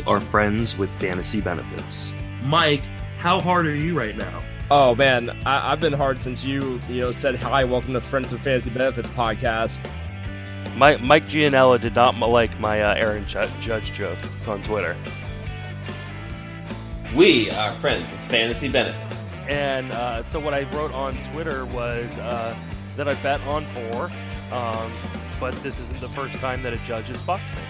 are friends with fantasy benefits. Mike, how hard are you right now? Oh man, I've been hard since you said hi, welcome to Friends with Fantasy Benefits podcast. Mike Gianella did not like my Aaron Judge joke on Twitter. We are friends with fantasy benefits. And so what I wrote on Twitter was that I bet on Bohr, but this isn't the first time that a judge has fucked me.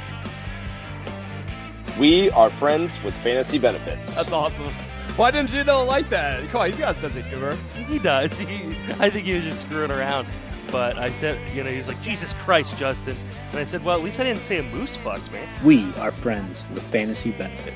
We are friends with fantasy benefits. That's awesome. Why didn't you like that? Come on, he's got a sense of humor. He does. I think he was just screwing around. But I said, he was like, Jesus Christ, Justin. And I said, well, at least I didn't say a moose fucked me. We are friends with fantasy benefits.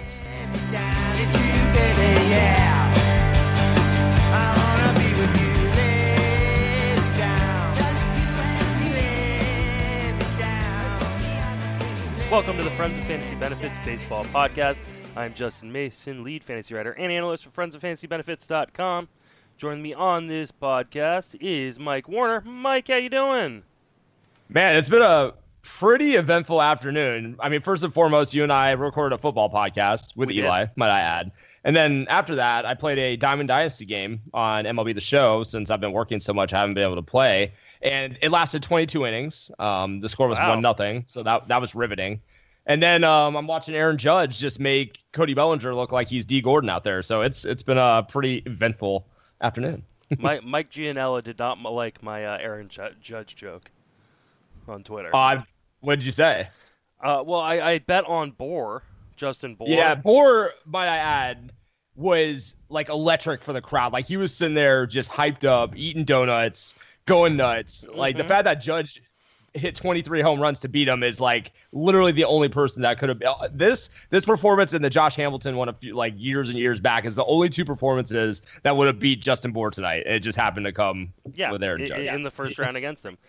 Welcome to the Friends of Fantasy Benefits Baseball Podcast. I'm Justin Mason, lead fantasy writer and analyst for friendsoffantasybenefits.com. Joining me on this podcast is Mike Warner. Mike, how you doing? Man, it's been a pretty eventful afternoon. I mean, first and foremost, you and I recorded a football podcast with Eli, might I add. And then after that, I played a Diamond Dynasty game on MLB The Show. Since I've been working so much, I haven't been able to play. And it lasted 22 innings. The score was 1-0, so that was riveting. And then I'm watching Aaron Judge just make Cody Bellinger look like he's D. Gordon out there. So it's been a pretty eventful afternoon. Mike Gianella did not like my Aaron Judge joke on Twitter. What did you say? Well, I bet on Bohr, Justin Bohr. Yeah, Bohr, might I add, was like electric for the crowd. Like he was sitting there just hyped up, eating donuts, going nuts. Like the fact that Judge hit 23 home runs to beat him is like literally the only person that could have this performance and the Josh Hamilton one a few like years and years back is the only two performances that would have beat Justin Bohr tonight. It just happened to come with Aaron Judge in the first round against him.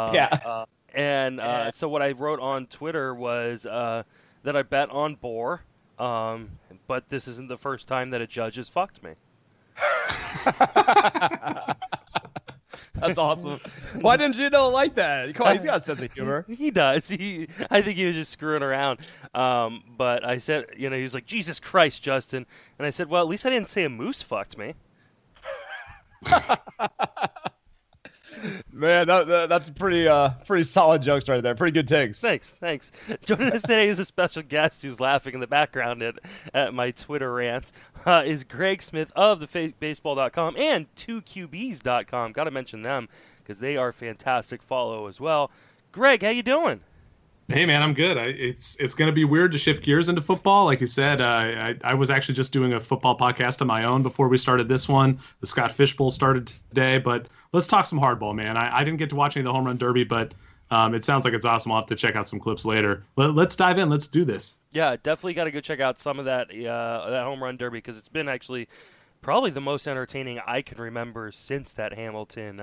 So what I wrote on Twitter was that I bet on Bohr, but this isn't the first time that a judge has fucked me. That's awesome. Why didn't you like that? Come on, he's got a sense of humor. He does. I think he was just screwing around. But I said, he was like, Jesus Christ, Justin. And I said, well, at least I didn't say a moose fucked me. Man, that's pretty solid jokes right there. Pretty good takes. Thanks. Joining us today is a special guest who's laughing in the background at my Twitter rants. Is Greg Smith of theFakeBaseball.com and 2QBs.com. Got to mention them because they are fantastic follow as well. Greg, how you doing? Hey, man, I'm good. It's going to be weird to shift gears into football. Like you said, I was actually just doing a football podcast of my own before we started this one. The Scott Fish Bowl started today, but let's talk some hardball, man. I didn't get to watch any of the Home Run Derby, but it sounds like it's awesome. I'll have to check out some clips later. Let's dive in. Let's do this. Yeah, definitely got to go check out some of that Home Run Derby because it's been actually probably the most entertaining I can remember since that Hamilton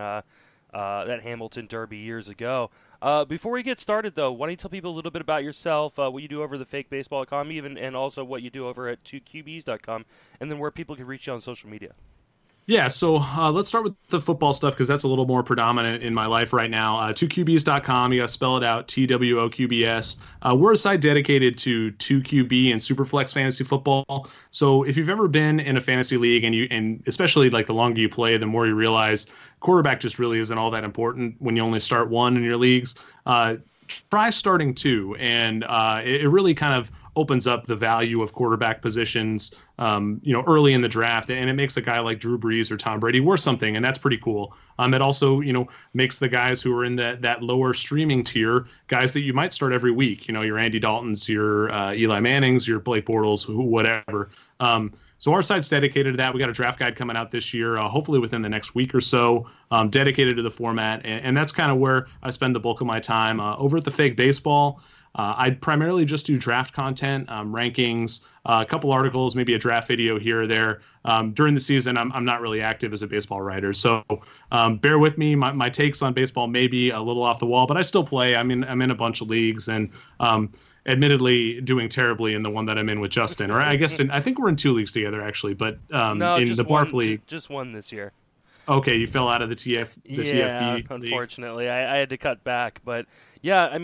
Derby years ago. Before we get started, though, why don't you tell people a little bit about yourself, what you do over the FakeBaseball.com, and also what you do over at 2QBs.com, and then where people can reach you on social media. Yeah, so let's start with the football stuff because that's a little more predominant in my life right now. 2QBs.com, you got to spell it out, TWOQBS. We're a site dedicated to 2QB and Superflex fantasy football. So if you've ever been in a fantasy league and especially like the longer you play, the more you realize quarterback just really isn't all that important when you only start one in your leagues. Try starting two, and it really kind of opens up the value of quarterback positions, early in the draft, and it makes a guy like Drew Brees or Tom Brady worth something, and that's pretty cool. It also, makes the guys who are in that lower streaming tier guys that you might start every week. Your Andy Daltons, your Eli Mannings, your Blake Bortles, whatever. So our site's dedicated to that. We got a draft guide coming out this year, hopefully within the next week or so, dedicated to the format, and that's kind of where I spend the bulk of my time. Over at the Fake Baseball, I primarily just do draft content, rankings, a couple articles, maybe a draft video here or there. During the season, I'm not really active as a baseball writer, so bear with me. My takes on baseball may be a little off the wall, but I still play. I'm in a bunch of leagues, and admittedly doing terribly in the one that I'm in with Justin. Or I guess I think we're in 2 leagues together, actually, but no, in the Barf League. Just one this year. Okay, you fell out of the TFB. Yeah, unfortunately. I had to cut back, but yeah, I mean,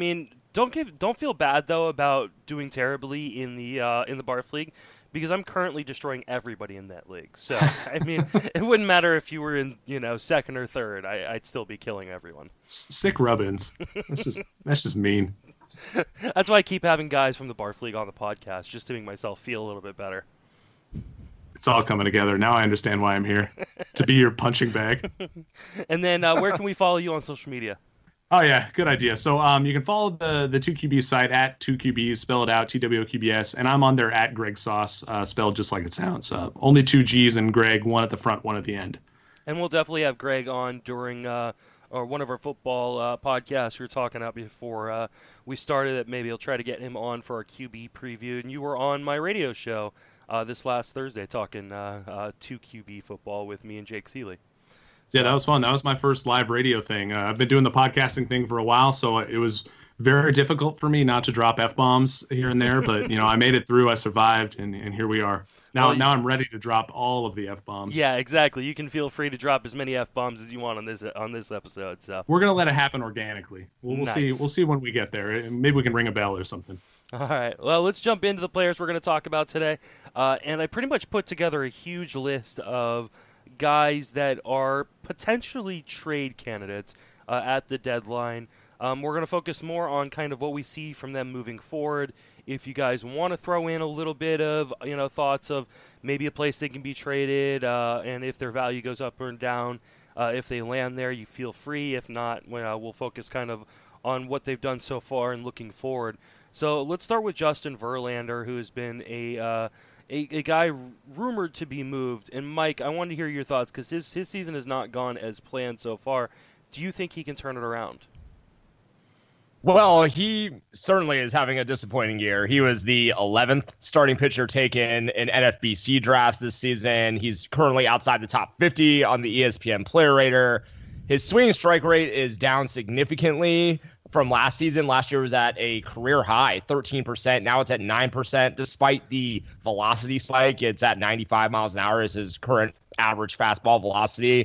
Don't feel bad though about doing terribly in the Barf League, because I'm currently destroying everybody in that league. So I mean, it wouldn't matter if you were in second or third. I'd still be killing everyone. Sick rubbins. That's just mean. That's why I keep having guys from the Barf League on the podcast, just to make myself feel a little bit better. It's all coming together. Now I understand why I'm here, to be your punching bag. And then where can we follow you on social media? Oh, yeah, good idea. So you can follow the 2QB site at 2QBs, spell it out, TWOQBS, and I'm on there at Greg Sauce, spelled just like it sounds. Only 2 G's and Greg, one at the front, one at the end. And we'll definitely have Greg on during or one of our football podcasts we were talking about before we started it. Maybe I'll try to get him on for our QB preview. And you were on my radio show this last Thursday talking 2QB football with me and Jake Seeley. Yeah, that was fun. That was my first live radio thing. I've been doing the podcasting thing for a while, so it was very difficult for me not to drop F-bombs here and there. But, I made it through. I survived, and here we are. Now I'm ready to drop all of the F-bombs. Yeah, exactly. You can feel free to drop as many F-bombs as you want on this episode. So we're going to let it happen organically. We'll nice. see. We'll see when we get there. Maybe we can ring a bell or something. All right. Well, let's jump into the players we're going to talk about today. And I pretty much put together a huge list of guys that are potentially trade candidates at the deadline. We're going to focus more on kind of what we see from them moving forward. If you guys want to throw in a little bit of thoughts of maybe a place they can be traded, and if their value goes up or down, if they land there, you feel free. If not, we'll focus kind of on what they've done so far and looking forward. So let's start with Justin Verlander, who has been a guy rumored to be moved. And Mike, I wanted to hear your thoughts because his season has not gone as planned so far. Do you think he can turn it around? Well, he certainly is having a disappointing year. He was the 11th starting pitcher taken in NFBC drafts this season. He's currently outside the top 50 on the ESPN Player Rater. His swing strike rate is down significantly from last season. Last year was at a career high, 13%. Now it's at 9%. Despite the velocity spike, it's at 95 miles an hour is his current average fastball velocity.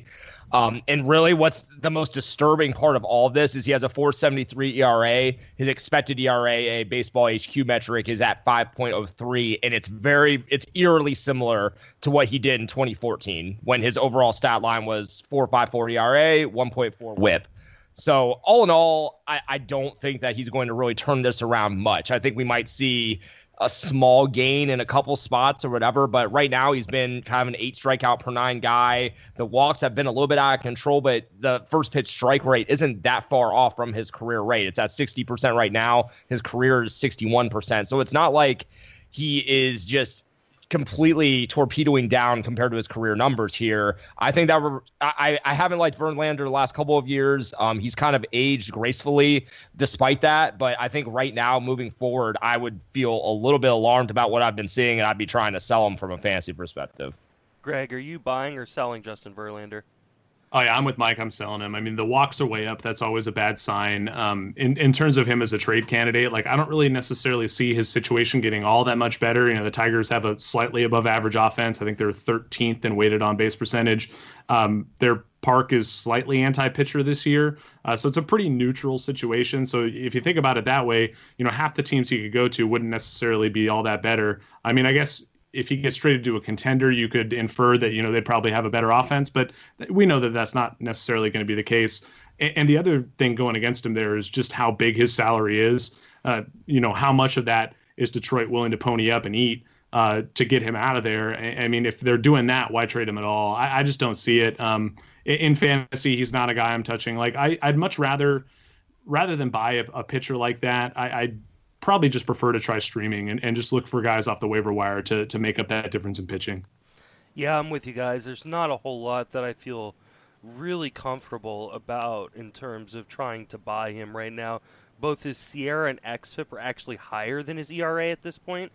And really what's the most disturbing part of all of this is he has a 4.73 ERA. His expected ERA, a baseball HQ metric, is at 5.03. And it's eerily similar to what he did in 2014 when his overall stat line was 4.54 ERA, 1.4 whip. So all in all, I don't think that he's going to really turn this around much. I think we might see a small gain in a couple spots or whatever, but right now he's been kind of an 8 strikeout per 9 guy. The walks have been a little bit out of control, but the first pitch strike rate isn't that far off from his career rate. It's at 60% right now. His career is 61%. So it's not like he is just completely torpedoing down compared to his career numbers here. I think that I haven't liked Verlander the last couple of years. He's kind of aged gracefully despite that, but I think right now moving forward, I would feel a little bit alarmed about what I've been seeing, and I'd be trying to sell him from a fantasy perspective. Greg, are you buying or selling Justin Verlander? Oh, yeah, I'm with Mike. I'm selling him. I mean, the walks are way up. That's always a bad sign. In terms of him as a trade candidate, I don't really necessarily see his situation getting all that much better. The Tigers have a slightly above average offense. I think they're 13th in weighted on base percentage. Their park is slightly anti-pitcher this year. So it's a pretty neutral situation. So if you think about it that way, half the teams he could go to wouldn't necessarily be all that better. I mean, I guess if he gets traded to a contender, you could infer that, they'd probably have a better offense, but we know that that's not necessarily going to be the case. And the other thing going against him there is just how big his salary is. How much of that is Detroit willing to pony up and eat to get him out of there? I mean, if they're doing that, why trade him at all? I just don't see it. In fantasy, he's not a guy I'm touching. I'd much rather than buy a pitcher like that, I'd probably just prefer to try streaming and just look for guys off the waiver wire to make up that difference in pitching. Yeah, I'm with you guys. There's not a whole lot that I feel really comfortable about in terms of trying to buy him right now. Both his Sierra and xFIP are actually higher than his ERA at this point.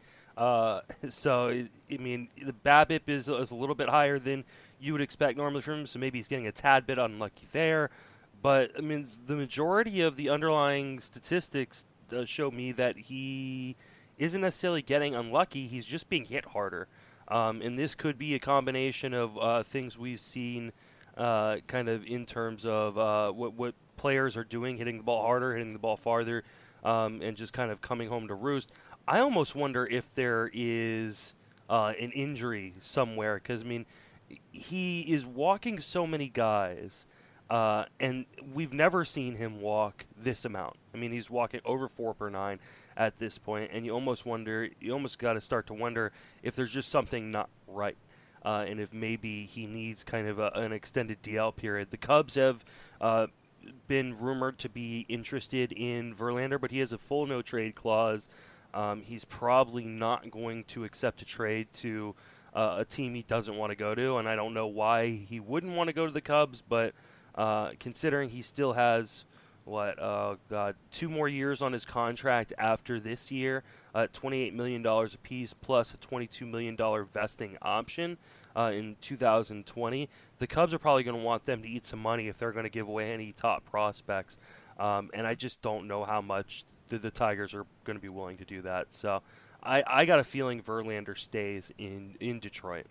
So, I mean, the BABIP is a little bit higher than you would expect normally from him, so maybe he's getting a tad bit unlucky there. But, I mean, the majority of the underlying statistics show me that he isn't necessarily getting unlucky. He's just being hit harder. And this could be a combination of things we've seen kind of in terms of what players are doing, hitting the ball harder, hitting the ball farther. and just kind of coming home to roost. I almost wonder if there is an injury somewhere, because, I mean, he is walking so many guys, and we've never seen him walk this amount. I mean, he's walking over 4 per 9 at this point, and you almost got to start to wonder if there's just something not right, and if maybe he needs kind of an extended DL period. The Cubs have been rumored to be interested in Verlander, but he has a full no-trade clause. He's probably not going to accept a trade to a team he doesn't want to go to, and I don't know why he wouldn't want to go to the Cubs, but considering he still has, 2 more years on his contract after this year, $28 million apiece, plus a $22 million vesting option in 2020, the Cubs are probably going to want them to eat some money if they're going to give away any top prospects, and I just don't know how much the Tigers are going to be willing to do that. So I got a feeling Verlander stays in Detroit.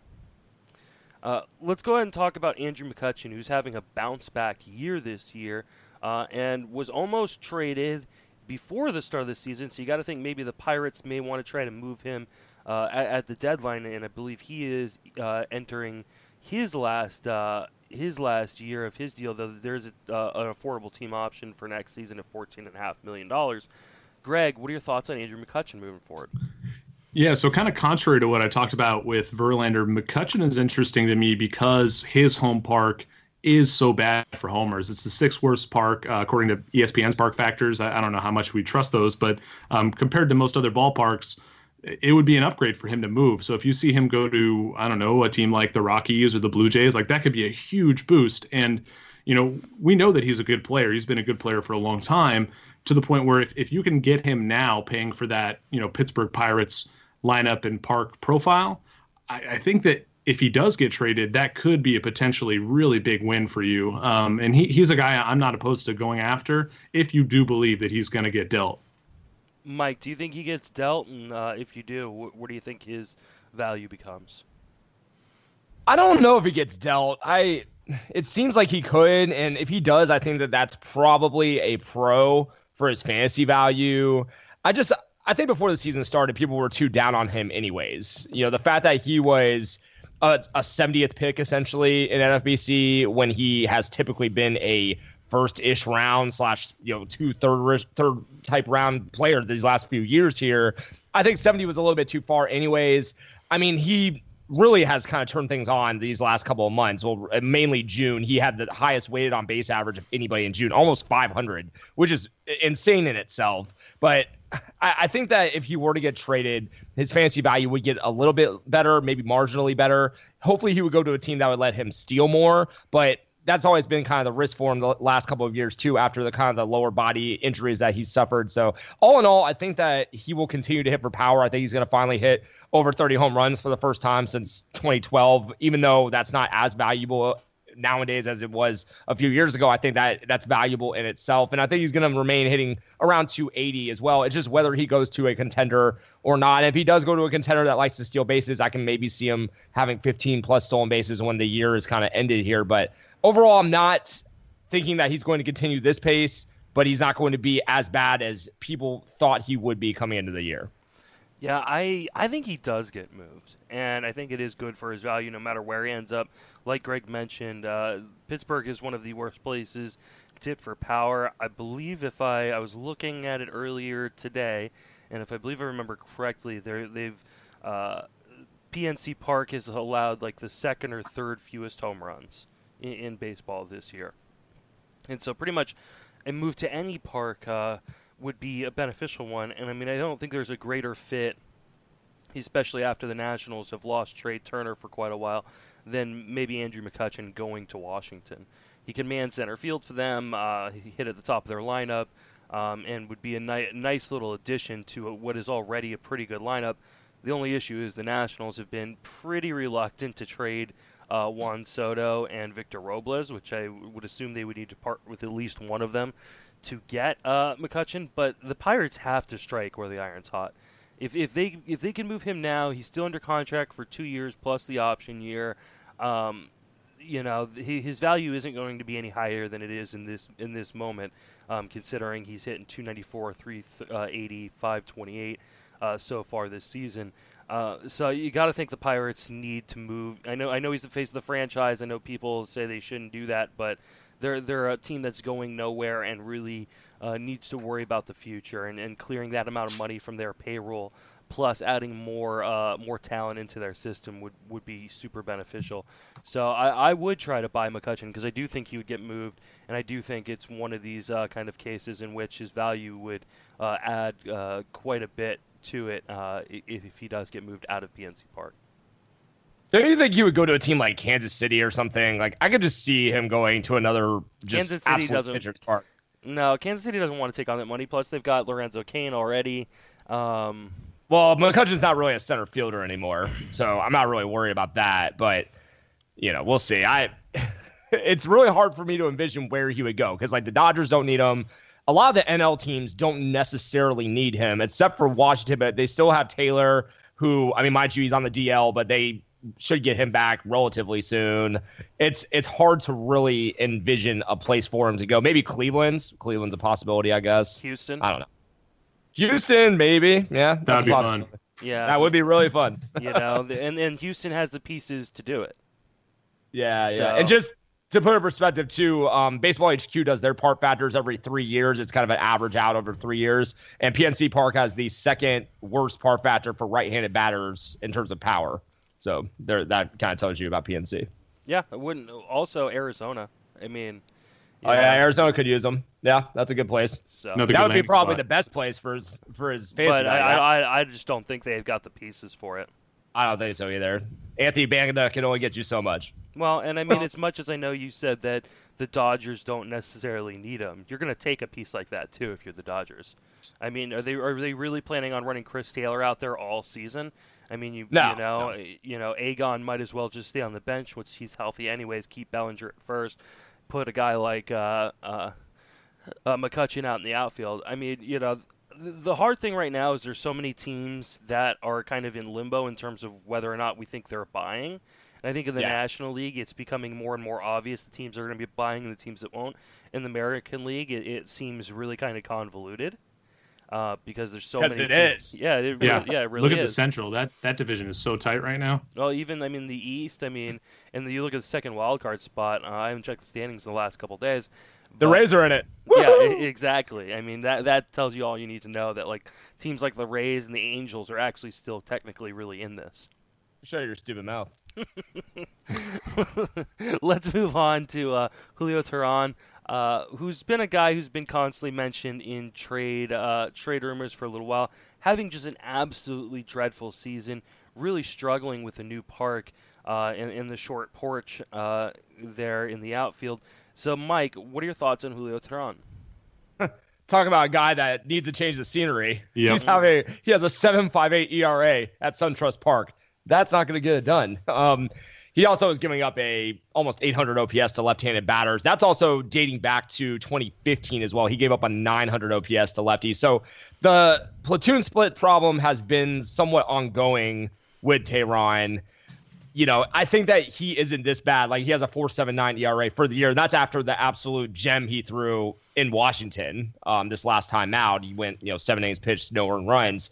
Let's go ahead and talk about Andrew McCutchen, who's having a bounce-back year this year, and was almost traded before the start of the season, so you got to think maybe the Pirates may want to try to move him at the deadline, and I believe he is entering his last year of his deal, though there's an affordable team option for next season of $14.5 million. Greg, what are your thoughts on Andrew McCutchen moving forward? Yeah, so kind of contrary to what I talked about with Verlander, McCutchen is interesting to me because his home park is so bad for homers. It's the 6th worst park, according to ESPN's park factors. I don't know how much we trust those, but compared to most other ballparks, it would be an upgrade for him to move. So if you see him go to, I don't know, a team like the Rockies or the Blue Jays, like that could be a huge boost. And, we know that he's a good player. He's been a good player for a long time, to the point where if you can get him now paying for that, Pittsburgh Pirates lineup and park profile, I think that if he does get traded, that could be a potentially really big win for you. And he's a guy I'm not opposed to going after if you do believe that he's going to get dealt. Mike, do you think he gets dealt? And if you do, what do you think his value becomes? I don't know if he gets dealt. It seems like he could, and if he does, I think that that's probably a pro for his fantasy value. I think before the season started, people were too down on him anyways. The fact that he was a 70th pick essentially in NFBC when he has typically been a first-ish round / 2 third type round player these last few years here. I think 70 was a little bit too far anyways. I mean, he really has kind of turned things on these last couple of months. Well, mainly June. He had the highest weighted on base average of anybody in June, almost 500, which is insane in itself. But I think that if he were to get traded, his fantasy value would get a little bit better, maybe marginally better. Hopefully he would go to a team that would let him steal more, but that's always been kind of the risk for him the last couple of years too, after the kind of the lower body injuries that he's suffered. So all in all, I think that he will continue to hit for power. I think he's going to finally hit over 30 home runs for the first time since 2012, even though that's not as valuable nowadays as it was a few years ago. I think that that's valuable in itself. And I think he's going to remain hitting around 280 as well. It's just whether he goes to a contender or not. And if he does go to a contender that likes to steal bases, I can maybe see him having 15 plus stolen bases when the year is kind of ended here. But overall, I'm not thinking that he's going to continue this pace, but he's not going to be as bad as people thought he would be coming into the year. Yeah, I think he does get moved, and I think it is good for his value no matter where he ends up. Like Greg mentioned, Pittsburgh is one of the worst places to hit for power. I believe if I was looking at it earlier today, and if I believe I remember correctly, PNC Park has allowed like the second or third fewest home runs in baseball this year. And so pretty much a move to any park would be a beneficial one. And I mean, I don't think there's a greater fit, especially after the Nationals have lost Trey Turner for quite a while, than maybe Andrew McCutchen going to Washington. He can man center field for them. He hit at the top of their lineup and would be a nice little addition to what is already a pretty good lineup. The only issue is the Nationals have been pretty reluctant to trade Juan Soto and Victor Robles, which I would assume they would need to part with at least one of them to get McCutchen. But the Pirates have to strike where the iron's hot. If they can move him now, he's still under contract for 2 years plus the option year. his value isn't going to be any higher than it is in this moment, considering he's hitting 294, 380, 528 so far this season. So you got to think the Pirates need to move. I know he's the face of the franchise. I know people say they shouldn't do that, but they're a team that's going nowhere and really needs to worry about the future and clearing that amount of money from their payroll. Plus, adding more talent into their system would be super beneficial. So I would try to buy McCutchen because I do think he would get moved, and I do think it's one of these kind of cases in which his value would add quite a bit to it if he does get moved out of PNC Park. Don't you think he would go to a team like Kansas City or something? Like, I could just see him going to another just Kansas City absolute pitcher's park. No, Kansas City doesn't want to take on that money. Plus, they've got Lorenzo Cain already. Well, McCutchen's not really a center fielder anymore, so I'm not really worried about that. But, we'll see. It's really hard for me to envision where he would go because, like, the Dodgers don't need him. A lot of the NL teams don't necessarily need him, except for Washington, but they still have Taylor, who, I mean, mind you, he's on the DL, but they should get him back relatively soon. It's hard to really envision a place for him to go. Maybe Cleveland's a possibility, I guess. Houston? I don't know. Houston, maybe. Yeah, that'd be fun. Yeah, that would be really fun. And Houston has the pieces to do it. Yeah. And just to put in perspective, too, Baseball HQ does their park factors every 3 years. It's kind of an average out over 3 years. And PNC Park has the second worst park factor for right-handed batters in terms of power. So that kind of tells you about PNC. Yeah, it wouldn't. Also, Arizona. I mean. Arizona could use them. Yeah, that's a good place. So that would be probably the best place for his fantasy. But I just don't think they've got the pieces for it. I don't think so either. Anthony Banda can only get you so much. Well, and I mean, as much as I know you said that the Dodgers don't necessarily need him, you're going to take a piece like that too if you're the Dodgers. I mean, are they really planning on running Chris Taylor out there all season? I mean, Agon might as well just stay on the bench, which he's healthy anyways. Keep Bellinger at first. Put a guy like McCutchen out in the outfield. I mean, the hard thing right now is there's so many teams that are kind of in limbo in terms of whether or not we think they're buying. And I think in the National League, it's becoming more and more obvious the teams are going to be buying and the teams that won't. In the American League, it seems really kind of convoluted because there's so many teams. Is. Yeah, it really is. Look at the Central. That division is so tight right now. Well, even, the East, and you look at the second wild card spot. I haven't checked the standings in the last couple of days. The Rays are in it. Yeah, exactly. I mean, that tells you all you need to know, that like teams like the Rays and the Angels are actually still technically really in this. Show your stupid mouth. Let's move on to Julio Teheran, who's been a guy who's been constantly mentioned in trade rumors for a little while, having just an absolutely dreadful season, really struggling with the new park in the short porch there in the outfield. So, Mike, what are your thoughts on Julio Teheran? Talk about a guy that needs to change the scenery. Yep. He has a 7.58 ERA at SunTrust Park. That's not going to get it done. He also is giving up a almost 800 OPS to left-handed batters. That's also dating back to 2015 as well. He gave up a 900 OPS to lefties. So the platoon split problem has been somewhat ongoing with Teheran. I think that he isn't this bad. Like, he has a 4.79 ERA for the year. And that's after the absolute gem he threw in Washington this last time out. He went, 7 innings pitched, no earned runs.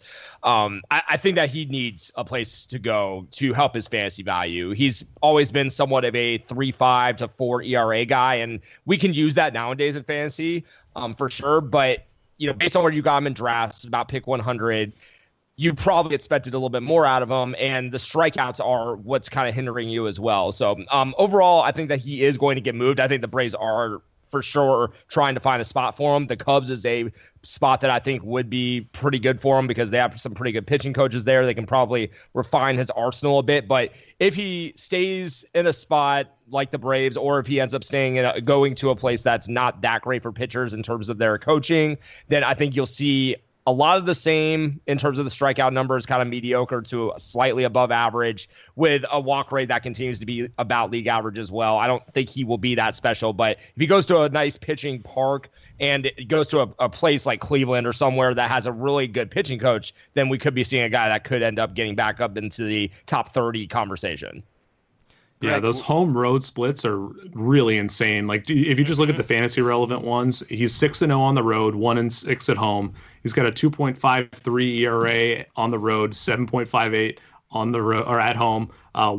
I think that he needs a place to go to help his fantasy value. He's always been somewhat of a 3.5 to 4 ERA guy, and we can use that nowadays in fantasy for sure. But, based on where you got him in drafts, about pick 100, you probably expected a little bit more out of him, and the strikeouts are what's kind of hindering you as well. So overall, I think that he is going to get moved. I think the Braves are for sure trying to find a spot for him. The Cubs is a spot that I think would be pretty good for him because they have some pretty good pitching coaches there. They can probably refine his arsenal a bit. But if he stays in a spot like the Braves, or if he ends up going to a place that's not that great for pitchers in terms of their coaching, then I think you'll see a lot of the same in terms of the strikeout numbers, kind of mediocre to slightly above average, with a walk rate that continues to be about league average as well. I don't think he will be that special, but if he goes to a nice pitching park and it goes to a place like Cleveland or somewhere that has a really good pitching coach, then we could be seeing a guy that could end up getting back up into the top 30 conversation. Yeah, Greg, those home road splits are really insane. Like, if you just look at the fantasy relevant ones, he's 6-0 on the road, 1-6 at home. He's got a 2.53 ERA on the road, 7.58 on the road or at home,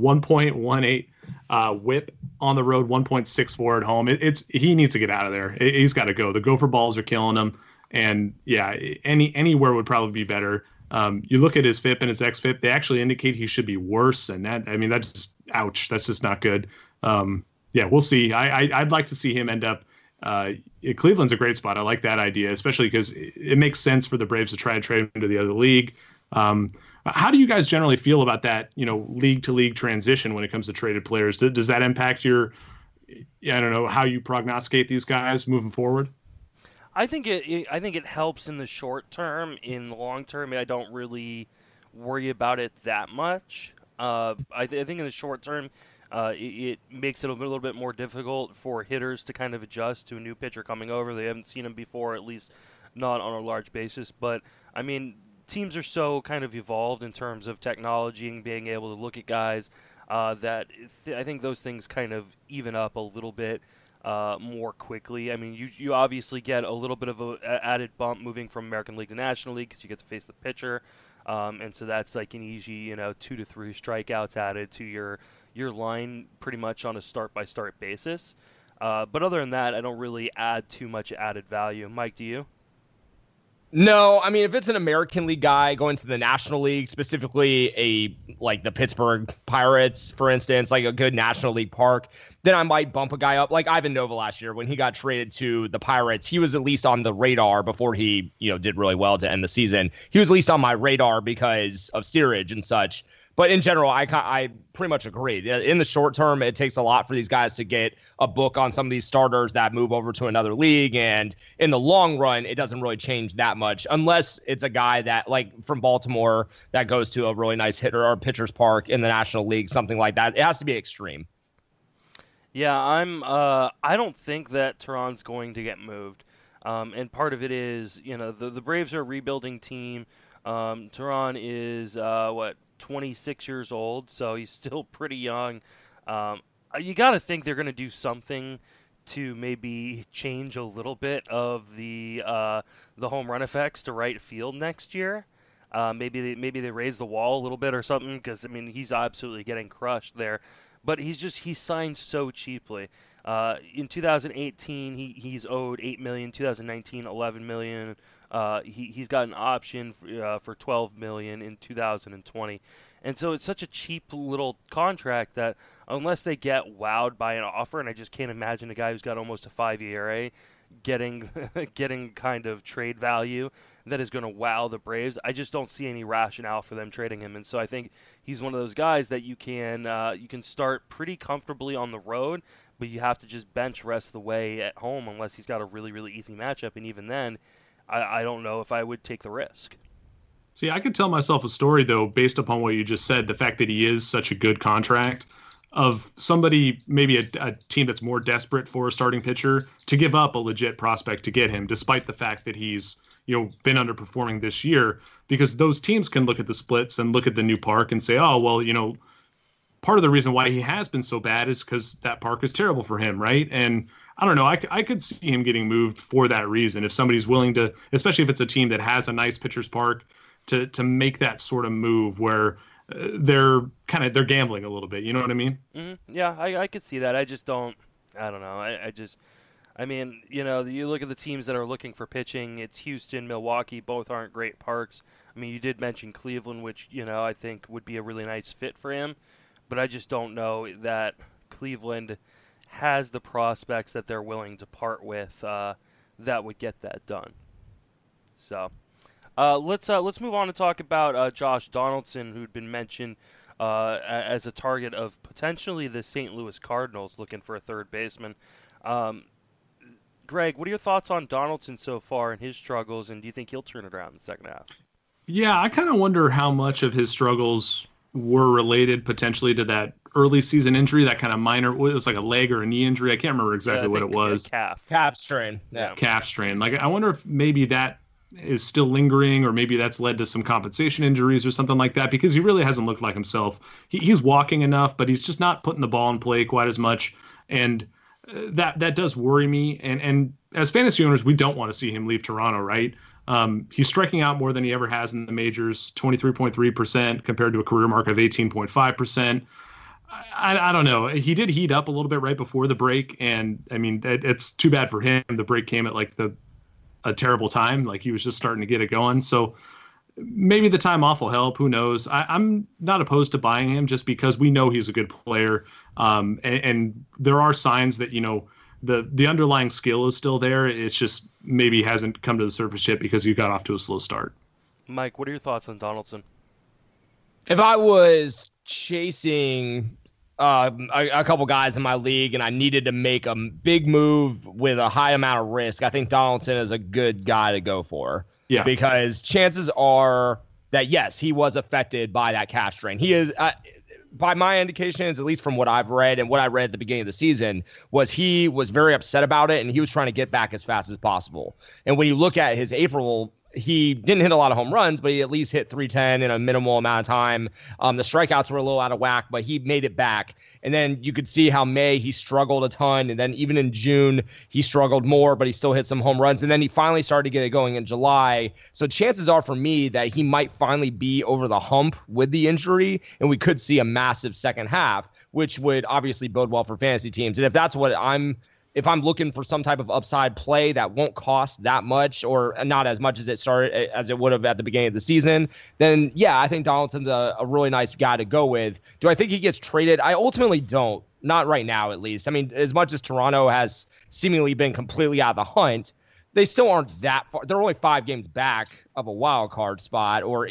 1.18 WHIP on the road, 1.64 at home. He needs to get out of there. He's got to go. The gopher balls are killing him, and yeah, anywhere would probably be better. You look at his FIP and his xFIP; they actually indicate he should be worse, and that's just ouch. That's just not good. Yeah, we'll see. I'd like to see him end up. Cleveland's a great spot. I like that idea, especially because it makes sense for the Braves to try and trade him to the other league. How do you guys generally feel about that, league to league transition when it comes to traded players? Does that impact your, I don't know, how you prognosticate these guys moving forward? I think it helps in the short term. In the long term, I don't really worry about it that much. I think in the short term, it makes it a little bit more difficult for hitters to kind of adjust to a new pitcher coming over. They haven't seen him before, at least not on a large basis. But I mean, teams are so kind of evolved in terms of technology and being able to look at guys that I think those things kind of even up a little bit more quickly. I mean, you obviously get a little bit of an added bump moving from American League to National League because you get to face the pitcher, and so that's like an easy 2 to 3 strikeouts added to your line pretty much on a start-by-start basis. But other than that, I don't really add too much added value. Mike, do you? No, I mean, if it's an American League guy going to the National League, specifically like the Pittsburgh Pirates, for instance, like a good National League park, then I might bump a guy up. Like Ivan Nova last year when he got traded to the Pirates, he was at least on the radar before he, did really well to end the season. He was at least on my radar because of steerage and such. But in general, I pretty much agree. In the short term, it takes a lot for these guys to get a book on some of these starters that move over to another league. And in the long run, it doesn't really change that much unless it's a guy that, like from Baltimore, that goes to a really nice hitter or pitcher's park in the National League, something like that. It has to be extreme. Yeah, I don't think that Teheran's going to get moved. And part of it is, the Braves are a rebuilding team. Teheran is, 26 years old, so he's still pretty young. You got to think they're going to do something to maybe change a little bit of the home run effects to right field next year. Maybe they raise the wall a little bit or something because he's absolutely getting crushed there. But he signed so cheaply. In 2018, he's owed $8 million. 2019, $11 million. He's got an option for $12 million in 2020, and so it's such a cheap little contract that unless they get wowed by an offer, and I just can't imagine a guy who's got almost a 5 ERA getting kind of trade value that is going to wow the Braves. I just don't see any rationale for them trading him, and so I think he's one of those guys that you can start pretty comfortably on the road, but you have to just bench rest of the way at home unless he's got a really, really easy matchup, and even then, I don't know if I would take the risk. See, I could tell myself a story, though, based upon what you just said, the fact that he is such a good contract, of somebody, maybe a team that's more desperate for a starting pitcher, to give up a legit prospect to get him, despite the fact that he's been underperforming this year, because those teams can look at the splits and look at the new park and say, oh, well, part of the reason why he has been so bad is because that park is terrible for him, right? And I don't know. I could see him getting moved for that reason. If somebody's willing to, especially if it's a team that has a nice pitcher's park, to make that sort of move where they're gambling a little bit. You know what I mean? Mm-hmm. Yeah, I could see that. I just don't. I don't know. You look at the teams that are looking for pitching. It's Houston, Milwaukee. Both aren't great parks. I mean, you did mention Cleveland, which I think would be a really nice fit for him. But I just don't know that Cleveland has the prospects that they're willing to part with that would get that done. So let's move on to talk about Josh Donaldson, who'd been mentioned as a target of potentially the St. Louis Cardinals looking for a third baseman. Greg, what are your thoughts on Donaldson so far and his struggles, and do you think he'll turn it around in the second half? Yeah, I kind of wonder how much of his struggles were related potentially to that early season injury, that kind of minor, it was like a leg or a knee injury. I can't remember exactly what it was. Calf strain. Yeah. Calf strain. Like, I wonder if maybe that is still lingering, or maybe that's led to some compensation injuries or something like that, because he really hasn't looked like himself. He's walking enough, but he's just not putting the ball in play quite as much. And that does worry me. And as fantasy owners, we don't want to see him leave Toronto, right? He's striking out more than he ever has in the majors, 23.3% compared to a career mark of 18.5%. I don't know. He did heat up a little bit right before the break, and I mean, it's too bad for him. The break came at like a terrible time. Like he was just starting to get it going. So maybe the time off will help. Who knows? I'm not opposed to buying him just because we know he's a good player. And there are signs that, the underlying skill is still there. It's just maybe hasn't come to the surface yet because he got off to a slow start. Mike, what are your thoughts on Donaldson? If I was chasing a couple guys in my league and I needed to make a big move with a high amount of risk, I think Donaldson is a good guy to go for. Yeah. Because chances are that, yes, he was affected by that cash drain. He is, by my indications, at least from what I've read and what I read at the beginning of the season, he was very upset about it and he was trying to get back as fast as possible. And when you look at his April, he didn't hit a lot of home runs, but he at least hit 310 in a minimal amount of time. The strikeouts were a little out of whack, but he made it back. And then you could see how May, he struggled a ton. And then even in June, he struggled more, but he still hit some home runs. And then he finally started to get it going in July. So chances are for me that he might finally be over the hump with the injury. And we could see a massive second half, which would obviously bode well for fantasy teams. And if that's what if I'm looking for some type of upside play that won't cost that much or not as much as it would have at the beginning of the season, then yeah, I think Donaldson's a really nice guy to go with. Do I think he gets traded? I ultimately don't. Not right now, at least. I mean, as much as Toronto has seemingly been completely out of the hunt, they still aren't that far. They're only 5 games back of a wild card spot. Or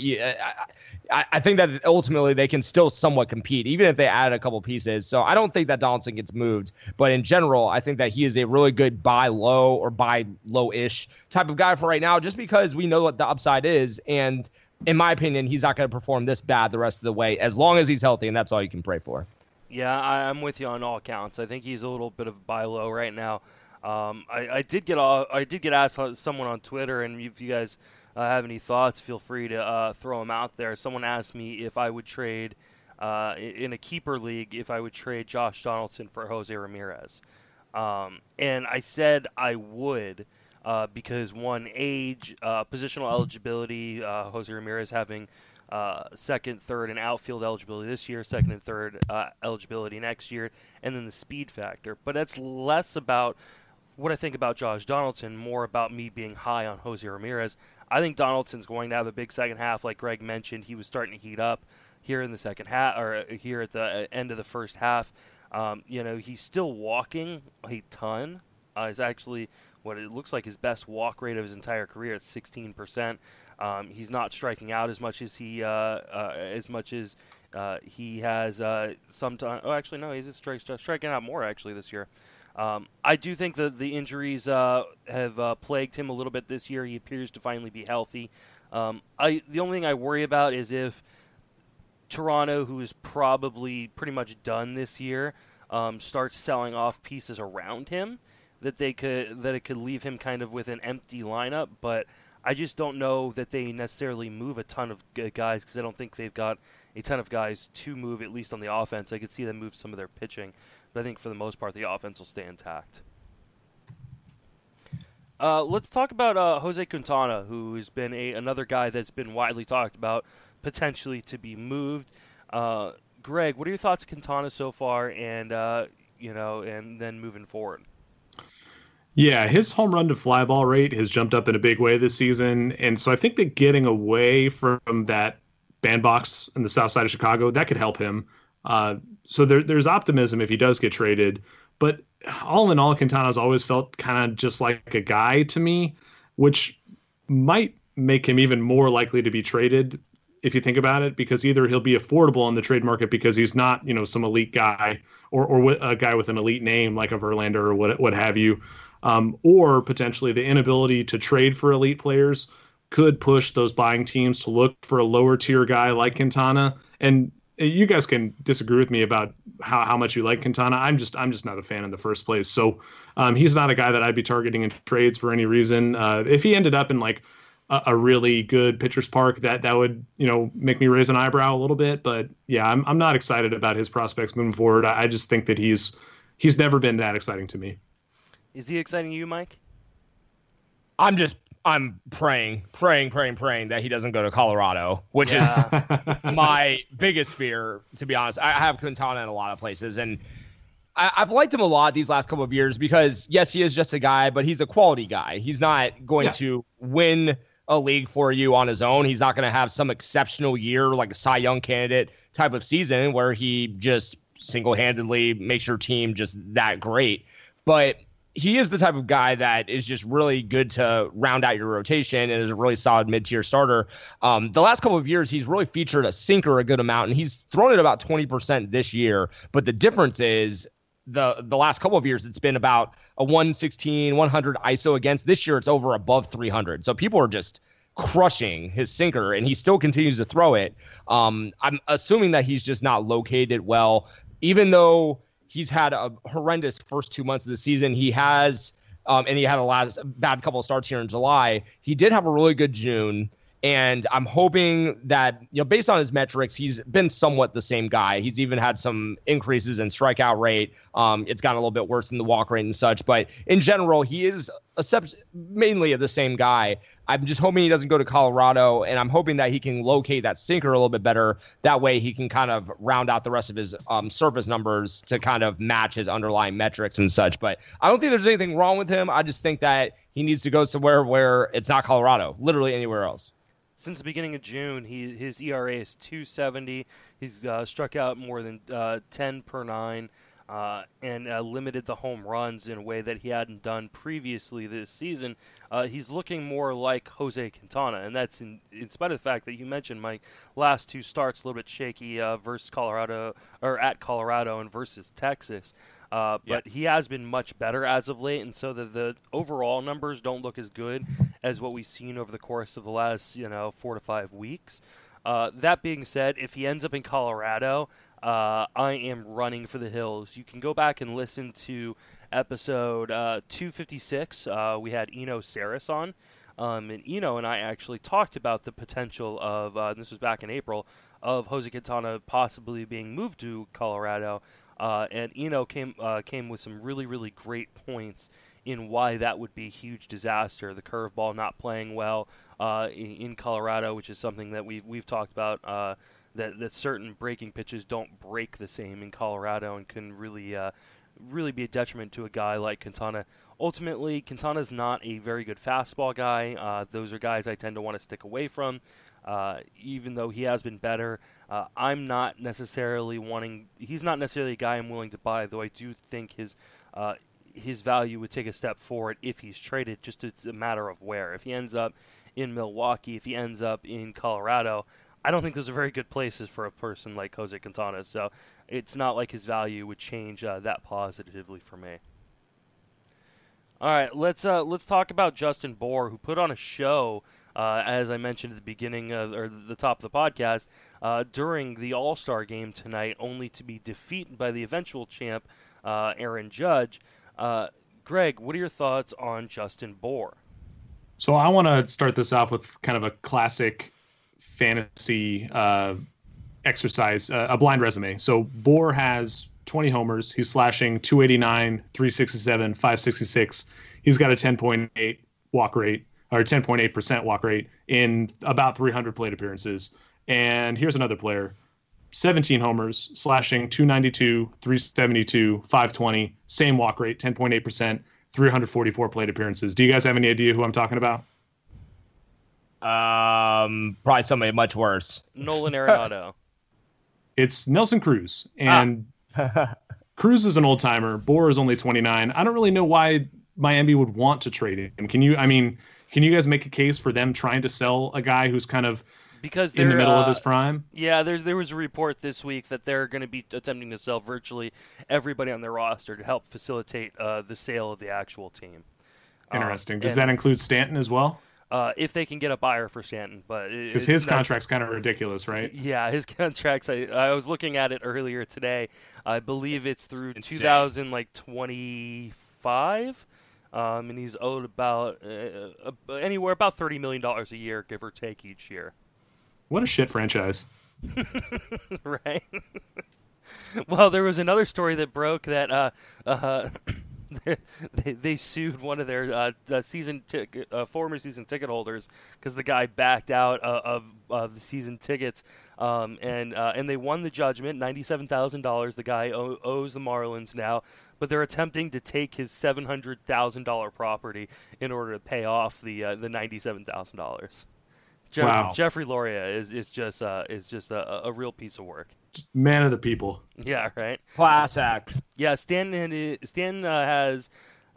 I think that ultimately they can still somewhat compete, even if they added a couple pieces. So I don't think that Donaldson gets moved. But in general, I think that he is a really good buy low or buy low-ish type of guy for right now, just because we know what the upside is. And in my opinion, he's not going to perform this bad the rest of the way as long as he's healthy, and that's all you can pray for. Yeah, I'm with you on all counts. I think he's a little bit of buy low right now. I did get asked someone on Twitter, and if you guys have any thoughts, feel free to throw them out there. Someone asked me if I would trade in a keeper league, if I would trade Josh Donaldson for Jose Ramirez, and I said I would because one, age, positional eligibility, Jose Ramirez having second, third, and outfield eligibility this year, second and third eligibility next year, and then the speed factor. But that's less about what I think about Josh Donaldson, more about me being high on Jose Ramirez. I think Donaldson's going to have a big second half. Like Greg mentioned, he was starting to heat up here in the second half, or here at the end of the first half. He's still walking a ton. It's actually what it looks like his best walk rate of his entire career at 16%. He's not striking out as much as he has sometimes. Oh, actually, no, he's striking out more actually this year. I do think that the injuries have plagued him a little bit this year. He appears to finally be healthy. The only thing I worry about is if Toronto, who is probably pretty much done this year, starts selling off pieces around him, that it could leave him kind of with an empty lineup. But I just don't know that they necessarily move a ton of guys, because I don't think they've got a ton of guys to move, at least on the offense. I could see them move some of their pitching, but I think for the most part the offense will stay intact. Let's talk about Jose Quintana, who has been another guy that's been widely talked about, potentially to be moved. Greg, what are your thoughts on Quintana so far, and and then moving forward? Yeah, his home run to fly ball rate has jumped up in a big way this season. And so I think that getting away from that bandbox in the south side of Chicago, that could help him. So there's optimism if he does get traded. But all in all, Quintana's always felt kind of just like a guy to me, which might make him even more likely to be traded if you think about it, because either he'll be affordable on the trade market because he's not, some elite guy or a guy with an elite name like a Verlander or what have you. Or potentially the inability to trade for elite players could push those buying teams to look for a lower tier guy like Quintana. And you guys can disagree with me about how much you like Quintana. I'm just not a fan in the first place. So he's not a guy that I'd be targeting in trades for any reason. If he ended up in like a really good pitcher's park, that would, make me raise an eyebrow a little bit. But yeah, I'm not excited about his prospects moving forward. I just think that he's never been that exciting to me. Is he exciting you, Mike? I'm praying that he doesn't go to Colorado, which is my biggest fear, to be honest. I have Quintana in a lot of places, and I've liked him a lot these last couple of years because, yes, he is just a guy, but he's a quality guy. He's not going to win a league for you on his own. He's not going to have some exceptional year like a Cy Young candidate type of season where he just single-handedly makes your team just that great. But he is the type of guy that is just really good to round out your rotation and is a really solid mid-tier starter. The last couple of years, he's really featured a sinker a good amount, and he's thrown it about 20% this year. But the difference is the last couple of years, it's been about a 116, 100 ISO against. This year, it's over above 300. So people are just crushing his sinker, and he still continues to throw it. I'm assuming that he's just not located well, even though he's had a horrendous first 2 months of the season. He has, and he had a last bad couple of starts here in July. He did have a really good June, and I'm hoping that, based on his metrics, he's been somewhat the same guy. He's even had some increases in strikeout rate. It's gotten a little bit worse in the walk rate and such, but in general, he is mainly the same guy. I'm just hoping he doesn't go to Colorado, and I'm hoping that he can locate that sinker a little bit better. That way he can kind of round out the rest of his surface numbers to kind of match his underlying metrics and such. But I don't think there's anything wrong with him. I just think that he needs to go somewhere where it's not Colorado, literally anywhere else. Since the beginning of June, his ERA is 2.70. He's struck out more than 10 per 9. And limited the home runs in a way that he hadn't done previously this season. He's looking more like Jose Quintana, and that's in spite of the fact that you mentioned my last two starts a little bit shaky versus Colorado, or at Colorado and versus Texas. But he has been much better as of late, and so the overall numbers don't look as good as what we've seen over the course of the last 4 to 5 weeks. That being said, if he ends up in Colorado, I am running for the hills. You can go back and listen to episode 256. We had Eno Saris on, and Eno and I actually talked about the potential of, this was back in April, of Jose Quintana possibly being moved to Colorado. And Eno came with some really, really great points in why that would be a huge disaster. The curveball not playing well in Colorado, which is something that we've talked about, that certain breaking pitches don't break the same in Colorado and can really be a detriment to a guy like Quintana. Ultimately, Quintana's not a very good fastball guy. Those are guys I tend to want to stick away from. Even though he has been better, I'm not necessarily he's not necessarily a guy I'm willing to buy, though I do think his value would take a step forward if he's traded. Just it's a matter of where. If he ends up in Milwaukee, if he ends up in Colorado, I don't think those are very good places for a person like Jose Quintana. So it's not like his value would change that positively for me. All right, let's talk about Justin Bour, who put on a show, as I mentioned at the beginning or the top of the podcast, during the All-Star game tonight, only to be defeated by the eventual champ, Aaron Judge. Greg, what are your thoughts on Justin Bour? So I want to start this off with kind of a classic fantasy exercise, a blind resume. So Bour has 20 homers. He's slashing 289, 367, 566. He's got a 10.8 walk rate, or 10.8% walk rate in about 300 plate appearances. And here's another player, 17 homers, slashing 292, 372, 520, same walk rate, 10.8%, 344 plate appearances. Do you guys have any idea who I'm talking about? Probably somebody much worse. Nolan Arenado. It's Nelson Cruz. And Cruz is an old timer. Bour is only 29. I don't really know why Miami would want to trade him. Can you guys make a case for them trying to sell a guy who's kind of because in the middle of his prime? Yeah, there was a report this week that they're going to be attempting to sell virtually everybody on their roster to help facilitate the sale of the actual team. Interesting. Does that include Stanton as well? If they can get a buyer for Stanton, but because his contract's kind of ridiculous, right? Yeah, his contracts. I was looking at it earlier today. I believe it's through 2025. and he's owed about anywhere about $30 million a year, give or take, each year. What a shit franchise. Right? Well, there was another story that broke that they sued one of their former season ticket holders because the guy backed out of the season tickets, and they won the judgment, $97,000. The guy owes the Marlins now, but they're attempting to take his $700,000 property in order to pay off the $97,000. Wow. Jeffrey Loria is just a real piece of work. Man of the people. Yeah, right. Class act. Yeah, Stan has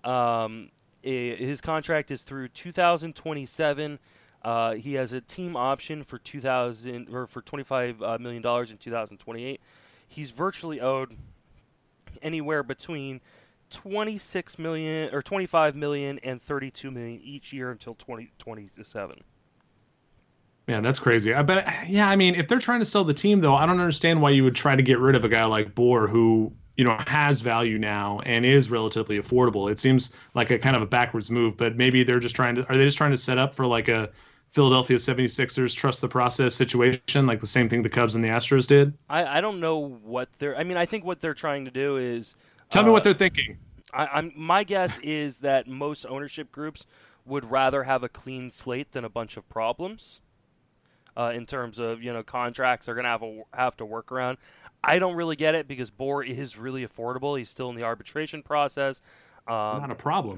his contract is through 2027. He has a team option for $25 million in 2028. He's virtually owed anywhere between $26 million or $25 million and $32 million each year until 2027. Yeah, that's crazy. I bet. Yeah, I mean, if they're trying to sell the team, though, I don't understand why you would try to get rid of a guy like Bour, who has value now and is relatively affordable. It seems like a kind of a backwards move, but maybe they're just trying to. Are they just trying to set up for like a Philadelphia 76ers trust the process situation, like the same thing the Cubs and the Astros did? I don't know what they're. I mean, I think what they're trying to do is tell me what they're thinking. My guess is that most ownership groups would rather have a clean slate than a bunch of problems. In terms of contracts they're going to have to work around. I don't really get it because Bour is really affordable. He's still in the arbitration process. Not a problem.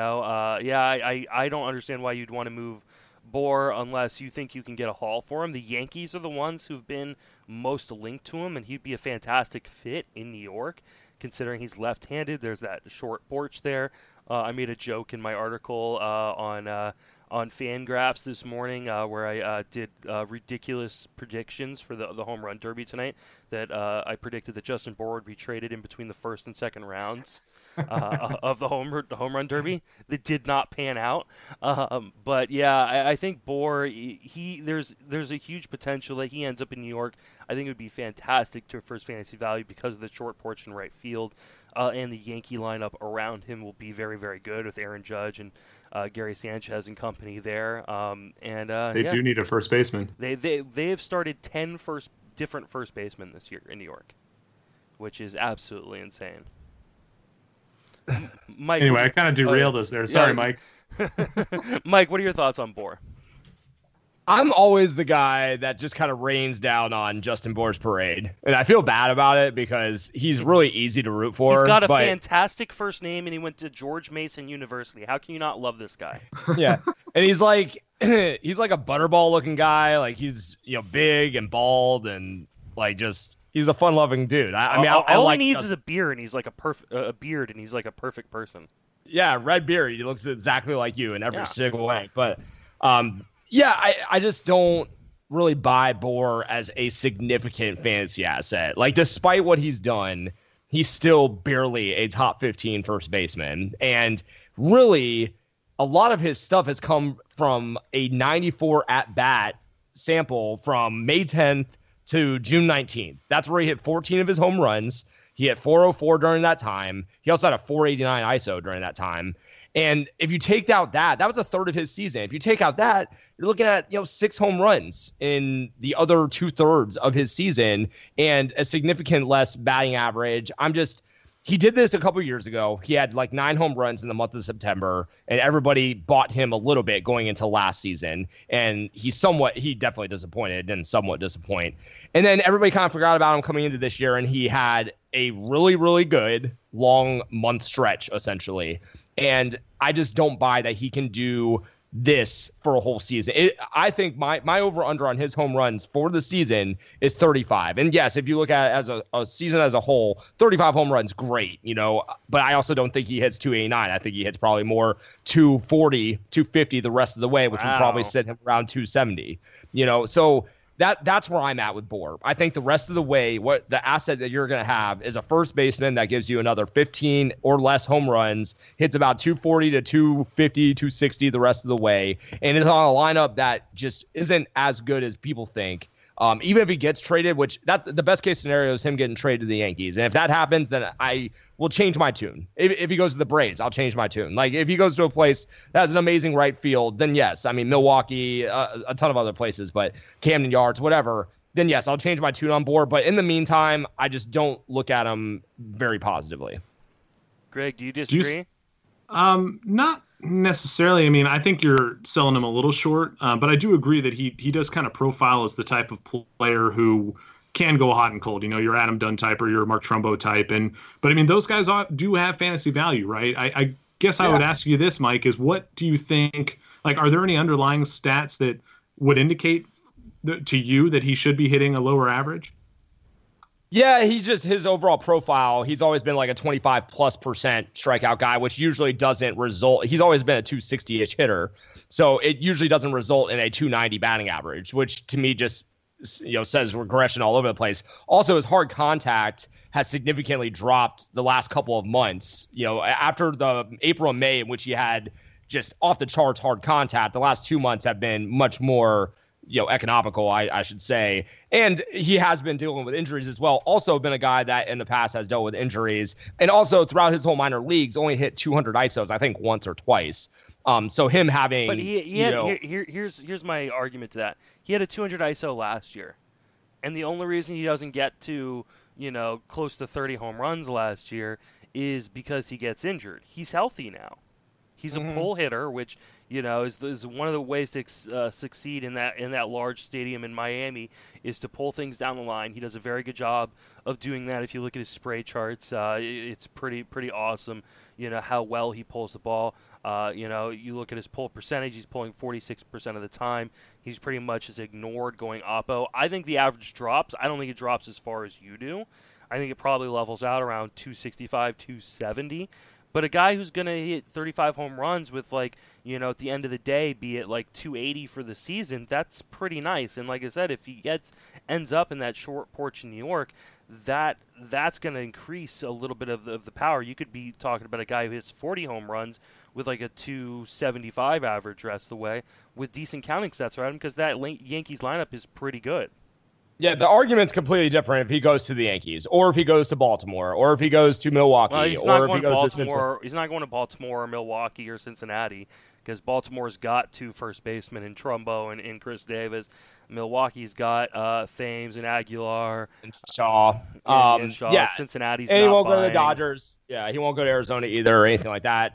I don't understand why you'd want to move Bour unless you think you can get a haul for him. The Yankees are the ones who've been most linked to him, and he'd be a fantastic fit in New York, considering he's left-handed. There's that short porch there. I made a joke in my article on Fangraphs this morning where I did ridiculous predictions for the home run derby tonight, that I predicted that Justin Bour would be traded in between the first and second rounds of the home run derby. That did not pan out. But yeah, I think Bour, there's a huge potential that he ends up in New York. I think it would be fantastic for his fantasy value because of the short porch in right field. And the Yankee lineup around him will be very, very good with Aaron Judge and Gary Sanchez and company there. They do need a first baseman. They have started 10 different first basemen this year in New York, which is absolutely insane. Mike, anyway, I kind of derailed us there. Sorry, Mike. Mike, what are your thoughts on Bour? I'm always the guy that just kind of rains down on Justin Bour's parade. And I feel bad about it because he's really easy to root for. He's got a fantastic first name, and he went to George Mason University. How can you not love this guy? Yeah. And he's like a butterball looking guy. Like he's, big and bald and like just he's a fun loving dude. All he needs is a beard, and he's like a perfect person. Yeah, red beard. He looks exactly like you in every single way. But I just don't really buy Bour as a significant fantasy asset. Like, despite what he's done, he's still barely a top 15 first baseman. And really, a lot of his stuff has come from a 94 at-bat sample from May 10th to June 19th. That's where he hit 14 of his home runs. He hit 404 during that time. He also had a 489 ISO during that time. And if you take out that was a third of his season. If you take out that, you're looking at 6 home runs in the other 2/3 of his season and a significant less batting average. He did this a couple years ago. He had like 9 home runs in the month of September, and everybody bought him a little bit going into last season. And he definitely disappointed and somewhat disappointed. And then everybody kind of forgot about him coming into this year, and he had a really, really good long month stretch, essentially. And I just don't buy that he can do this for a whole season. I think my over-under on his home runs for the season is 35. And yes, if you look at it as a season as a whole, 35 home runs, great, but I also don't think he hits 289. I think he hits probably more 240, 250 the rest of the way, which would probably sit him around 270, so that's where I'm at with Bour. I think the rest of the way, what the asset that you're going to have is a first baseman that gives you another 15 or less home runs, hits about 240 to 250, 260 the rest of the way, and is on a lineup that just isn't as good as people think. Even if he gets traded, which that's the best case scenario is him getting traded to the Yankees. And if that happens, then I will change my tune. If he goes to the Braves, I'll change my tune. Like if he goes to a place that has an amazing right field, then yes. I mean, Milwaukee, a ton of other places, but Camden Yards, whatever, then yes, I'll change my tune on Bour. But in the meantime, I just don't look at him very positively. Greg, do you disagree? Not necessarily. I mean, I think you're selling him a little short, but I do agree that he does kind of profile as the type of player who can go hot and cold. You know, your Adam Dunn type or your Mark Trumbo type. But I mean, those guys do have fantasy value, right? I guess I would ask you this, Mike, is what do you think, like, are there any underlying stats that would indicate to you that he should be hitting a lower average? Yeah, he's just his overall profile. He's always been like a 25+% strikeout guy, which usually doesn't result. He's always been a 260-ish hitter, so it usually doesn't result in a 290 batting average, which to me just says regression all over the place. Also, his hard contact has significantly dropped the last couple of months. After the April and May in which he had just off the charts hard contact, the last 2 months have been much more economical, I should say. And he has been dealing with injuries as well. Also been a guy that in the past has dealt with injuries. And also throughout his whole minor leagues, only hit 200 ISOs, I think once or twice. So him having... But here's my argument to that. He had a 200 ISO last year. And the only reason he doesn't get to, close to 30 home runs last year is because he gets injured. He's healthy now. He's a pull hitter, which is one of the ways to succeed in that large stadium in Miami is to pull things down the line. He does a very good job of doing that. If you look at his spray charts, it's pretty awesome. How well he pulls the ball. You look at his pull percentage. He's pulling 46% of the time. He's pretty much is ignored going oppo. I think the average drops. I don't think it drops as far as you do. I think it probably levels out around 265, 270. But a guy who's going to hit 35 home runs with, at the end of the day, be it 280 for the season, that's pretty nice. And like I said, if he ends up in that short porch in New York, that's going to increase a little bit of the power. You could be talking about a guy who hits 40 home runs with a 275 average rest of the way with decent counting stats around him because that Yankees lineup is pretty good. Yeah, the argument's completely different if he goes to the Yankees, or if he goes to Baltimore, or if he goes to Milwaukee, or if he goes to Cincinnati. He's not going to Baltimore or Milwaukee or Cincinnati because Baltimore's got two first basemen in Trumbo and Chris Davis. Milwaukee's got Thames and Aguilar. And Shaw. And Shaw. Yeah. Cincinnati's and not he won't buying. go to the Dodgers. Yeah, he won't go to Arizona either or anything like that.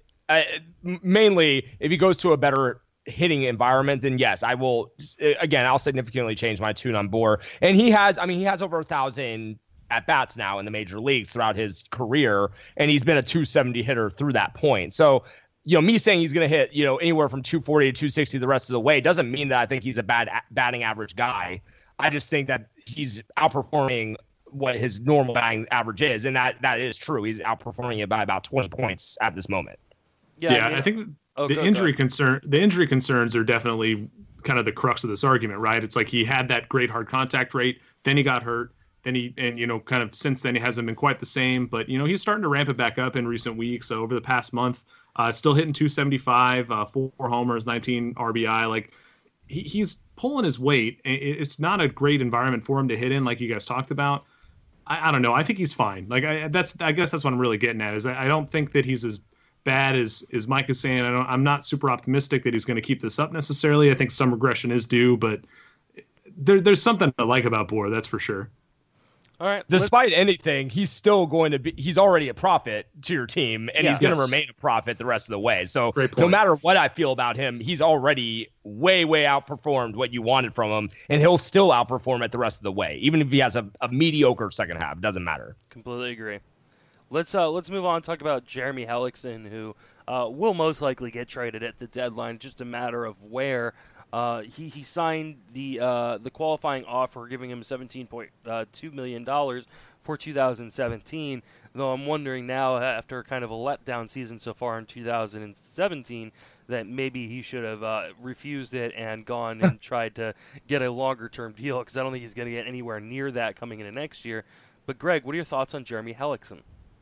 Mainly, if he goes to a better hitting environment, then yes, I will. Again, I'll significantly change my tune on Bour. And he has over 1,000 at bats now in the major leagues throughout his career, and he's been a 270 hitter through that point. So, me saying he's going to hit, anywhere from 240 to 260 the rest of the way doesn't mean that I think he's a bad batting average guy. I just think that he's outperforming what his normal batting average is, and that is true. He's outperforming it by about 20 points at this moment. Yeah, I think the injury concerns are definitely kind of the crux of this argument, right? It's like he had that great hard contact rate, then he got hurt, kind of since then he hasn't been quite the same, but he's starting to ramp it back up in recent weeks. Over the past month, still hitting 275, 4 homers, 19 RBI. Like he's pulling his weight. It's not a great environment for him to hit in, like you guys talked about. I don't know. I think he's fine. Like I guess that's what I'm really getting at is I don't think that he's as bad as Mike is saying. I'm not super optimistic that he's going to keep this up necessarily. I think some regression is due, but there's something I like about Bour, that's for sure. All right. Despite anything, he's still going to be. He's already a profit to your team, and he's going to remain a profit the rest of the way. So no matter what I feel about him, he's already way outperformed what you wanted from him, and he'll still outperform it the rest of the way, even if he has a mediocre second half. It doesn't matter. Completely agree. Let's move on and talk about Jeremy Hellickson, who will most likely get traded at the deadline. Just a matter of where. He signed the qualifying offer, giving him $17.2 million for 2017. Though I'm wondering now, after kind of a letdown season so far in 2017, that maybe he should have refused it and gone and tried to get a longer-term deal, because I don't think he's going to get anywhere near that coming into next year. But Greg, what are your thoughts on Jeremy Hellickson?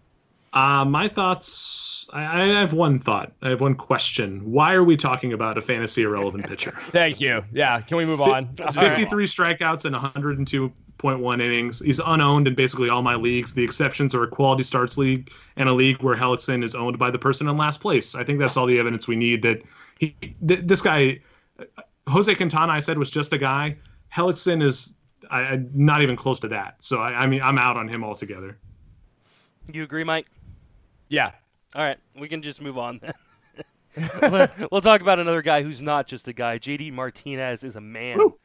My thoughts. I have one thought. I have one question. Why are we talking about a fantasy irrelevant pitcher? Thank you. Yeah, can we move on? 53 strikeouts in 102.1 innings. He's unowned in basically all my leagues. The exceptions are a quality starts league and a league where Hellickson is owned by the person in last place. I think that's all the evidence we need that this guy, Jose Quintana, I said was just a guy. Hellickson is not even close to that. So I mean, I'm out on him altogether. You agree, Mike? Yeah. All right, we can just move on then. We'll talk about another guy who's not just a guy. JD Martinez is a man. Woo!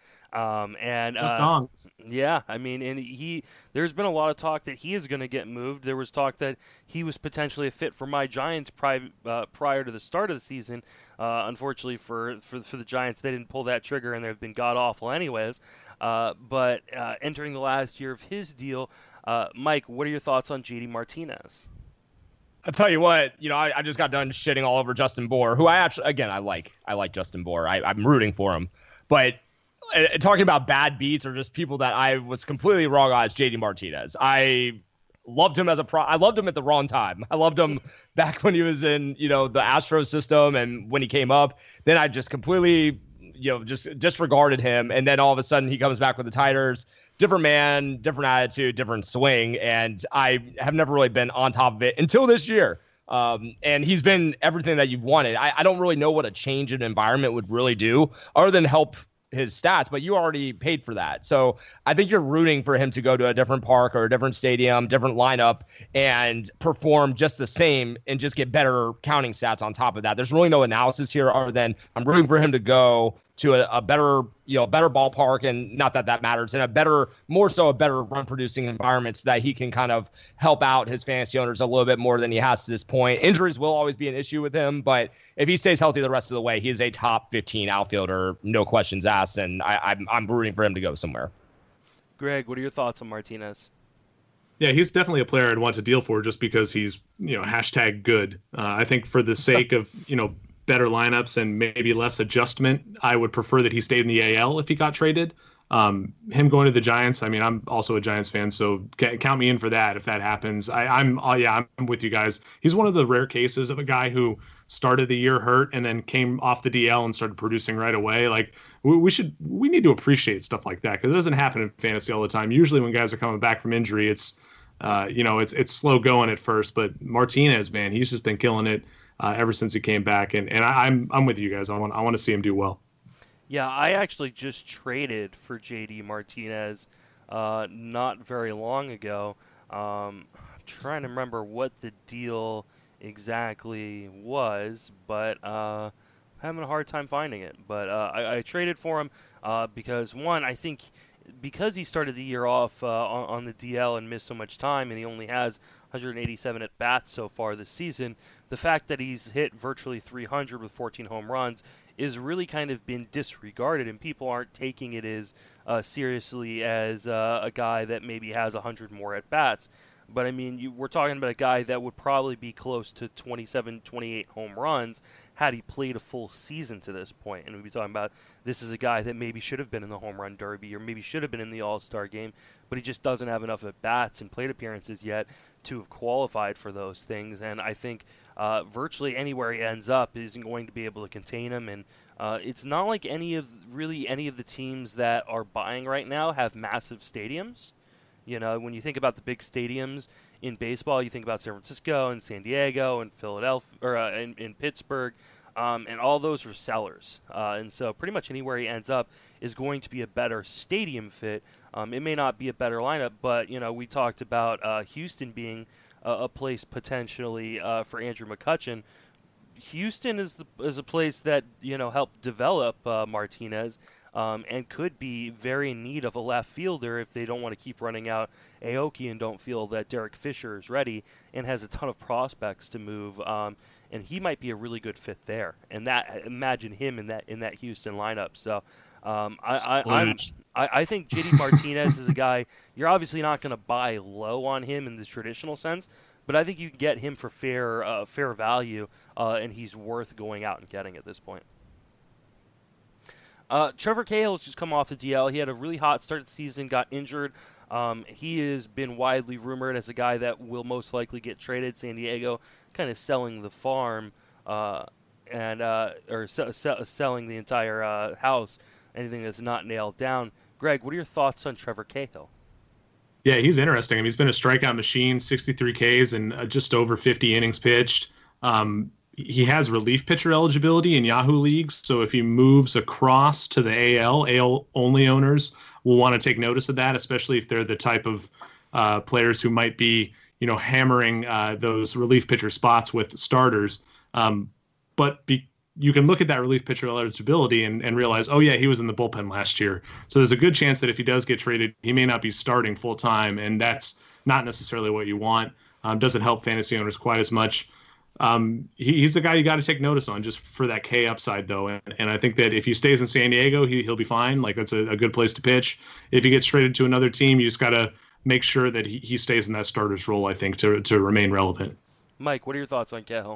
Yeah, I mean, and there's been a lot of talk that he is going to get moved. There was talk that he was potentially a fit for my Giants prior to the start of the season. Unfortunately for the Giants, they didn't pull that trigger, and they've been god-awful anyways. But entering the last year of his deal, Mike, what are your thoughts on JD Martinez? I'll tell you what, I just got done shitting all over Justin Bour, who I like Justin Bour. I'm rooting for him. But talking about bad beats or just people that I was completely wrong on, is JD Martinez. I loved him I loved him at the wrong time. I loved him back when he was in, the Astros system and when he came up. Then I just completely, just disregarded him. And then all of a sudden he comes back with the Tigers. Different man, different attitude, different swing. And I have never really been on top of it until this year. And he's been everything that you've wanted. I don't really know what a change in environment would really do other than help his stats, but you already paid for that. So I think you're rooting for him to go to a different park or a different stadium, different lineup, and perform just the same and just get better counting stats on top of that. There's really no analysis here other than I'm rooting for him to go to a better, better ballpark, and not that matters, and more so a better run producing environment so that he can kind of help out his fantasy owners a little bit more than he has to this point. Injuries will always be an issue with him, but if he stays healthy the rest of the way, he is a top 15 outfielder, no questions asked, and I'm rooting for him to go somewhere. Greg, what are your thoughts on Martinez? Yeah, he's definitely a player I'd want to deal for just because he's, hashtag good. I think for the sake of, better lineups and maybe less adjustment, I would prefer that he stayed in the AL if he got traded. Him going to the Giants, I mean, I'm also a Giants fan, so count me in for that if that happens. I'm with you guys. He's one of the rare cases of a guy who started the year hurt and then came off the DL and started producing right away. Like we need to appreciate stuff like that because it doesn't happen in fantasy all the time. Usually when guys are coming back from injury, it's slow going at first, but Martinez, man, he's just been killing it ever since he came back, and I'm with you guys. I want to see him do well. Yeah, I actually just traded for JD Martinez not very long ago. I'm trying to remember what the deal exactly was, but I'm having a hard time finding it. But I traded for him because, one, I think because he started the year off on the DL and missed so much time, and he only has 187 at-bats so far this season, the fact that he's hit virtually 300 with 14 home runs is really kind of been disregarded, and people aren't taking it as seriously as a guy that maybe has 100 more at-bats. But, I mean, we're talking about a guy that would probably be close to 27, 28 home runs had he played a full season to this point. And we'd be talking about this is a guy that maybe should have been in the home run derby or maybe should have been in the All-Star game, but he just doesn't have enough at-bats and plate appearances yet to have qualified for those things. And I think virtually anywhere he ends up isn't going to be able to contain him. And it's not like any of the teams that are buying right now have massive stadiums. When you think about the big stadiums in baseball, you think about San Francisco and San Diego and Philadelphia or in Pittsburgh, and all those are sellers. And so pretty much anywhere he ends up is going to be a better stadium fit. It may not be a better lineup, but we talked about Houston being a place potentially for Andrew McCutchen. Houston is a place that helped develop Martinez. And could be very in need of a left fielder if they don't want to keep running out Aoki and don't feel that Derek Fisher is ready and has a ton of prospects to move. And he might be a really good fit there. And imagine him in that Houston lineup. So I think JD Martinez is a guy you're obviously not going to buy low on him in the traditional sense, but I think you can get him for fair value, and he's worth going out and getting at this point. Trevor Cahill has just come off the DL. He had a really hot start to the season, got injured He has been widely rumored as a guy that will most likely get traded. San Diego kind of selling the farm or selling the entire house, anything that's not nailed down. Greg, what are your thoughts on Trevor Cahill? Yeah, he's interesting. I mean, he's been a strikeout machine, 63 Ks and just over 50 innings pitched. He has relief pitcher eligibility in Yahoo leagues, so if he moves across to the AL only owners will want to take notice of that, especially if they're the type of players who might be, hammering those relief pitcher spots with starters. You can look at that relief pitcher eligibility and realize, oh yeah, he was in the bullpen last year. So there's a good chance that if he does get traded, he may not be starting full time, and that's not necessarily what you want. Doesn't help fantasy owners quite as much. He's a guy you got to take notice on just for that K upside, though. And I think that if he stays in San Diego, he'll be fine. Like, that's a good place to pitch. If he gets traded to another team, you just got to make sure that he stays in that starter's role, I think, to remain relevant. Mike, what are your thoughts on Cahill?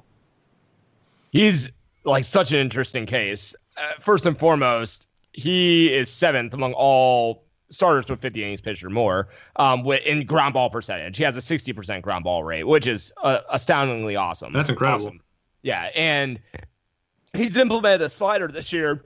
He's like such an interesting case. First and foremost, he is 7th among all starters with 50 innings pitched or more in ground ball percentage. He has a 60% ground ball rate, which is astoundingly awesome. That's incredible. Awesome. Yeah, and he's implemented a slider this year.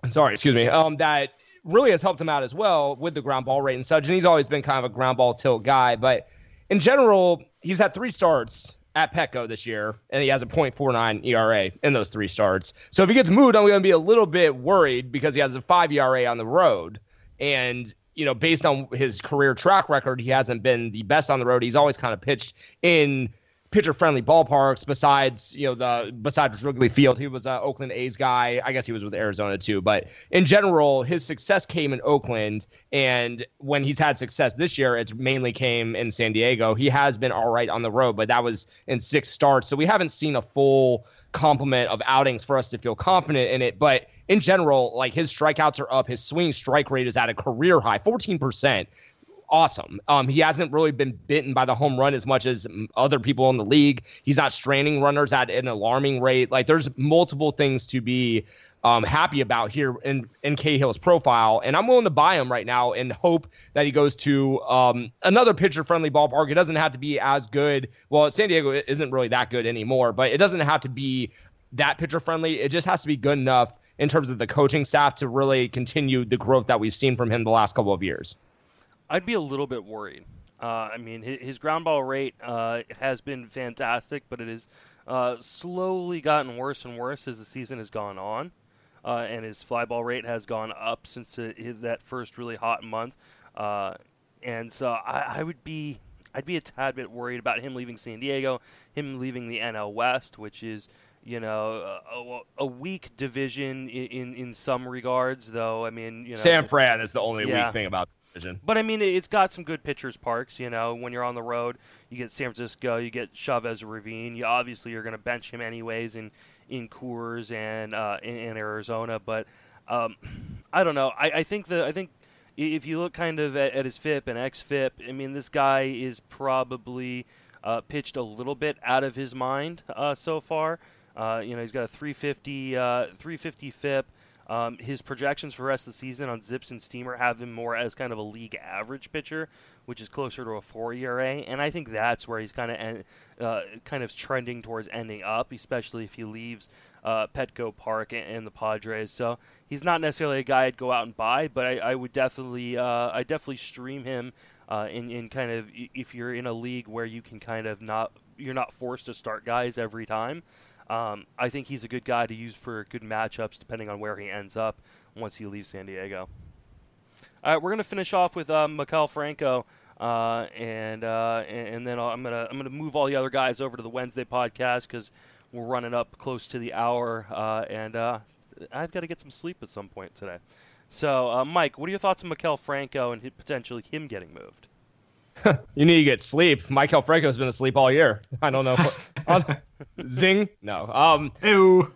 That really has helped him out as well with the ground ball rate and such. And he's always been kind of a ground ball tilt guy. But in general, he's had 3 starts at Petco this year, and he has a .49 ERA in those 3 starts. So if he gets moved, I'm going to be a little bit worried because he has a 5 ERA on the road. And, based on his career track record, he hasn't been the best on the road. He's always kind of pitched in pitcher-friendly ballparks besides Wrigley Field. He was an Oakland A's guy. I guess he was with Arizona too. But in general, his success came in Oakland, and when he's had success this year, it's mainly came in San Diego. He has been all right on the road, but that was in 6 starts. So we haven't seen a full complement of outings for us to feel confident in it. But in general, like, his strikeouts are up. His swing strike rate is at a career high, 14%. Awesome. He hasn't really been bitten by the home run as much as other people in the league. He's not straining runners at an alarming rate. Like, there's multiple things to be happy about here in Cahill's profile. And I'm willing to buy him right now and hope that he goes to another pitcher-friendly ballpark. It doesn't have to be as good. Well, San Diego isn't really that good anymore, but it doesn't have to be that pitcher-friendly. It just has to be good enough in terms of the coaching staff to really continue the growth that we've seen from him the last couple of years. I'd be a little bit worried. His ground ball rate has been fantastic, but it has slowly gotten worse and worse as the season has gone on. And his fly ball rate has gone up since that first really hot month. And so I'd be a tad bit worried about him leaving San Diego, him leaving the NL West, which is, a weak division in some regards, though. San Fran is the only weak thing about the division. But it's got some good pitchers' parks. When you're on the road, you get San Francisco, you get Chavez Ravine. You're going to bench him anyways in Coors and in Arizona. But I don't know. I think if you look kind of at his FIP and xFIP, this guy is probably pitched a little bit out of his mind so far. He's got a 350 FIP. His projections for the rest of the season on Zips and Steamer have him more as kind of a league average pitcher, which is closer to a 4 ERA, and I think that's where he's kind of trending towards ending up, especially if he leaves Petco Park and the Padres. So he's not necessarily a guy I'd go out and buy, but I would definitely stream him in kind of, if you're in a league where you can kind of you're not forced to start guys every time. I think he's a good guy to use for good matchups depending on where he ends up once he leaves San Diego. All right, we're going to finish off with Maikel Franco, and then I'm gonna move all the other guys over to the Wednesday podcast because we're running up close to the hour, and I've got to get some sleep at some point today. So, Mike, what are your thoughts on Maikel Franco and potentially him getting moved? You need to get sleep. Maikel Franco's been asleep all year. I don't know. Zing. No. Ew.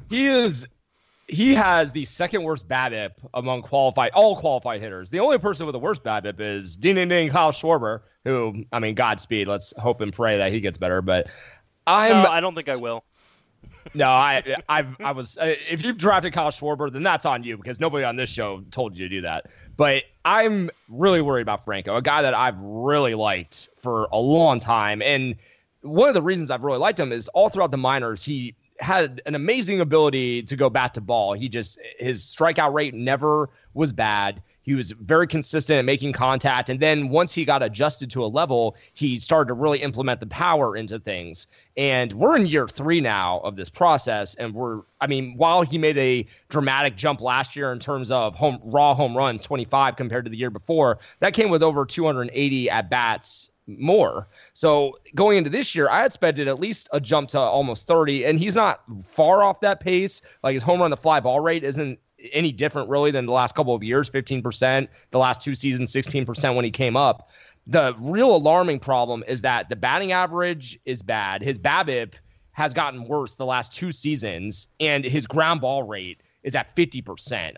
He has the second worst BABIP among all qualified hitters. The only person with the worst BABIP is ding Kyle Schwarber, who, Godspeed. Let's hope and pray that he gets better. But I don't think I will. No, I was. If you've drafted Kyle Schwarber, then that's on you because nobody on this show told you to do that. But I'm really worried about Franco, a guy that I've really liked for a long time. And one of the reasons I've really liked him is all throughout the minors, he had an amazing ability to go bat to ball. His strikeout rate never was bad. He was very consistent at making contact. And then once he got adjusted to a level, he started to really implement the power into things. And we're in year 3 now of this process. And while he made a dramatic jump last year in terms of raw home runs, 25 compared to the year before, that came with over 280 at-bats more. So going into this year, I expected at least a jump to almost 30. And he's not far off that pace. Like his home run to fly ball rate isn't any different really than the last couple of years, 15%, the last 2 seasons, 16% when he came up. The real alarming problem is that the batting average is bad. His BABIP has gotten worse the last 2 seasons, and his ground ball rate is at 50%.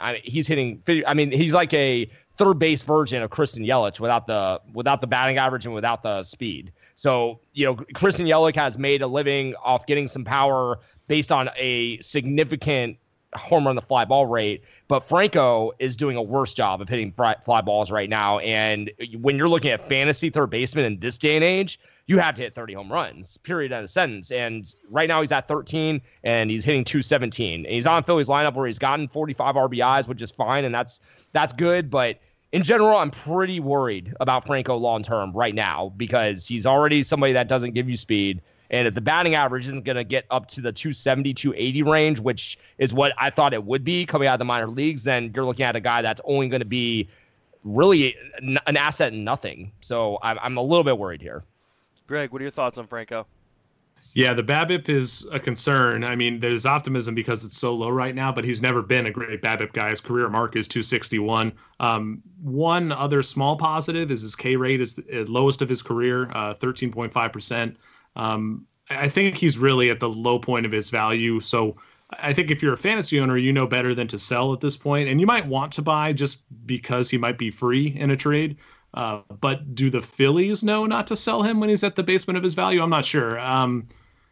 He's like a third base version of Christian Yelich without the batting average and without the speed. So, Christian Yelich has made a living off getting some power based on a significant home run the fly ball rate, but Franco is doing a worse job of hitting fly balls right now. And when you're looking at fantasy third baseman in this day and age, you have to hit 30 home runs, period, end of sentence. And right now he's at 13 and he's hitting 217. And he's on Philly's lineup where he's gotten 45 RBIs, which is fine. And that's good. But in general, I'm pretty worried about Franco long-term right now because he's already somebody that doesn't give you speed. And if the batting average isn't going to get up to the 270, 280 range, which is what I thought it would be coming out of the minor leagues, then you're looking at a guy that's only going to be really an asset in nothing. So I'm a little bit worried here. Greg, what are your thoughts on Franco? Yeah, the BABIP is a concern. I mean, there's optimism because it's so low right now, but he's never been a great BABIP guy. His career mark is 261. One other small positive is his K rate is the lowest of his career, 13.5%. I think he's really at the low point of his value. So I think if you're a fantasy owner, you know better than to sell at this point. And you might want to buy just because he might be free in a trade. But do the Phillies know not to sell him when he's at the basement of his value? I'm not sure. I'm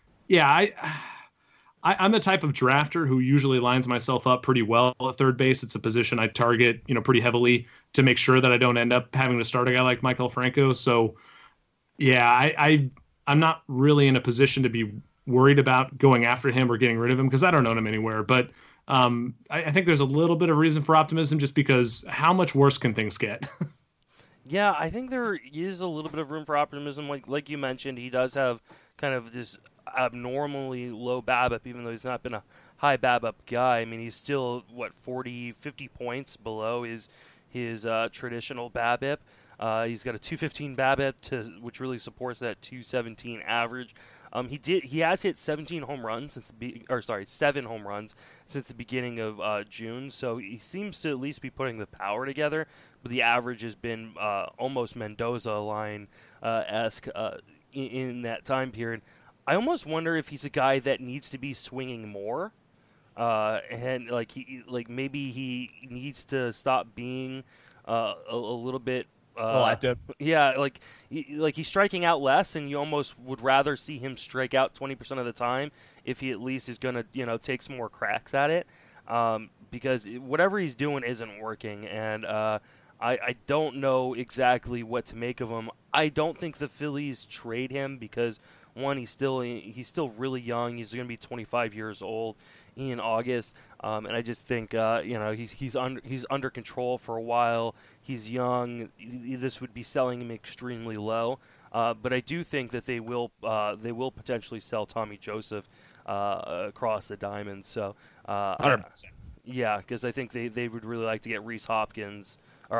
the type of drafter who usually lines myself up pretty well at third base. It's a position I target, pretty heavily to make sure that I don't end up having to start a guy like Michael Franco. So yeah, I'm not really in a position to be worried about going after him or getting rid of him because I don't own him anywhere. But I think there's a little bit of reason for optimism just because how much worse can things get? Yeah, I think there is a little bit of room for optimism. Like you mentioned, he does have kind of this abnormally low BABIP, even though he's not been a high BABIP guy. I mean, he's still, 40, 50 points below his traditional BABIP. He's got a 215 BABIP, which really supports that 217 average. He has hit 17 home runs 7 home runs since the beginning of June. So he seems to at least be putting the power together. But the average has been almost Mendoza line esque in that time period. I almost wonder if he's a guy that needs to be swinging more, and maybe he needs to stop being a little bit. Selective. Yeah, he's striking out less, and you almost would rather see him strike out 20% of the time if he at least is going to, take some more cracks at it, because whatever he's doing isn't working, and I don't know exactly what to make of him. I don't think the Phillies trade him because, one, he's still really young. He's going to be 25 years old in August, and I just think he's under control for a while. He's young. This would be selling him extremely low, but I do think that they will potentially sell Tommy Joseph across the diamond. So 100%. Yeah, because I think they would really like to get Rhys Hoskins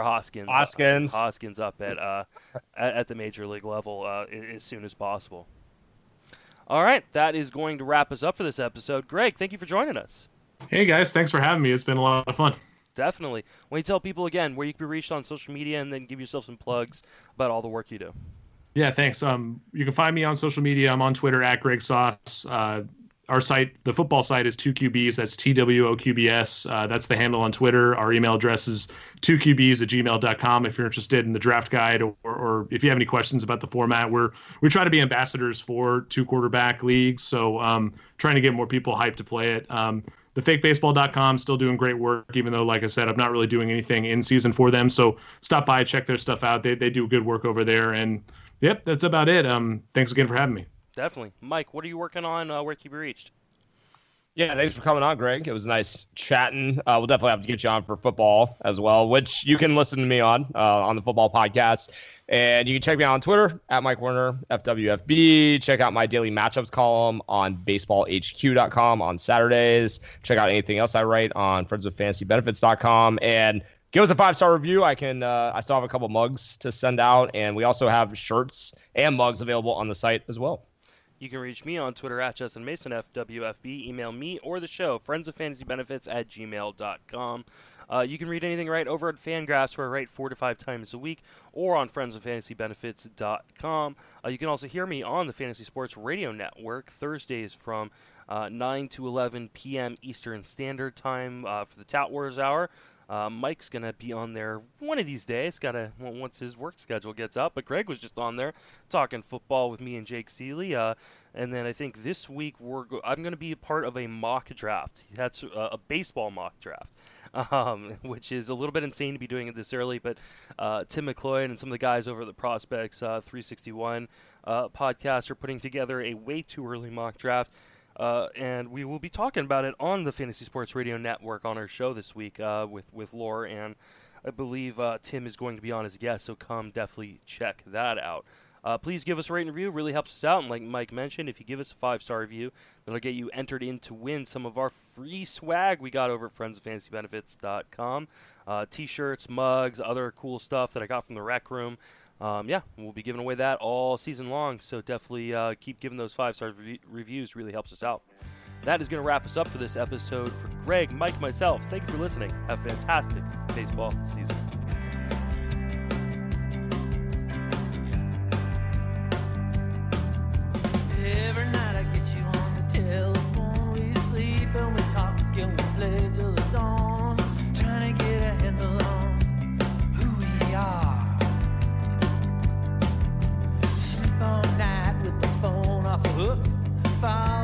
up at the major league level as soon as possible. All right, that is going to wrap us up for this episode. Greg, thank you for joining us. Hey, guys. Thanks for having me. It's been a lot of fun. Definitely. When you tell people again where you can be reached on social media and then give yourself some plugs about all the work you do. Yeah, thanks. You can find me on social media. I'm on Twitter at Greg Sauce. our site, the football site, is 2QBs. That's TWOQBS. That's the handle on Twitter. Our email address is 2QBs@gmail.com if you're interested in the draft guide, or if you have any questions about the format. We try to be ambassadors for 2-quarterback leagues, so trying to get more people hyped to play it. TheFakeBaseball.com still doing great work, even though, like I said, I'm not really doing anything in season for them. So stop by, check their stuff out. They do good work over there. And yep, that's about it. Thanks again for having me. Definitely. Mike, what are you working on? Where can you be reached? Yeah, thanks for coming on, Greg. It was nice chatting. We'll definitely have to get you on for football as well, which you can listen to me on the football podcast. And you can check me out on Twitter at Mike Werner, FWFB. Check out my daily matchups column on baseballhq.com on Saturdays. Check out anything else I write on friendswithfantasybenefits.com. And give us a 5-star review. I still have a couple mugs to send out. And we also have shirts and mugs available on the site as well. You can reach me on Twitter at Justin Mason, FWFB. Email me or the show, friendsoffantasybenefits@gmail.com. You can read anything right over at Fangraphs, where I write 4 to 5 times a week, or on friendsoffantasybenefits.com. You can also hear me on the Fantasy Sports Radio Network Thursdays from 9 to 11 p.m. Eastern Standard Time for the Tout Wars Hour. Mike's going to be on there one of these days, once his work schedule gets up. But Greg was just on there talking football with me and Jake Seeley. And then I think this week I'm going to be a part of a mock draft. That's a baseball mock draft, which is a little bit insane to be doing it this early. But Tim McCloy and some of the guys over at the Prospects 361 podcast are putting together a way too early mock draft. And we will be talking about it on the Fantasy Sports Radio Network on our show this week with Lore, and I believe Tim is going to be on as a guest, so come definitely check that out. Please give us a rate and review. It really helps us out, and like Mike mentioned, if you give us a 5-star review, that'll get you entered in to win some of our free swag we got over at friendsoffantasybenefits.com. T-shirts, mugs, other cool stuff that I got from the rec room. We'll be giving away that all season long, so definitely keep giving those 5-star reviews. Really helps us out. That is going to wrap us up for this episode. For Greg, Mike, myself, thank you for listening. Have a fantastic baseball season. Every night I get you on the telephone. We sleep and we talk and we play till the dawn, trying to get a handle on who we are. Sleep all night with the phone off a hook, fall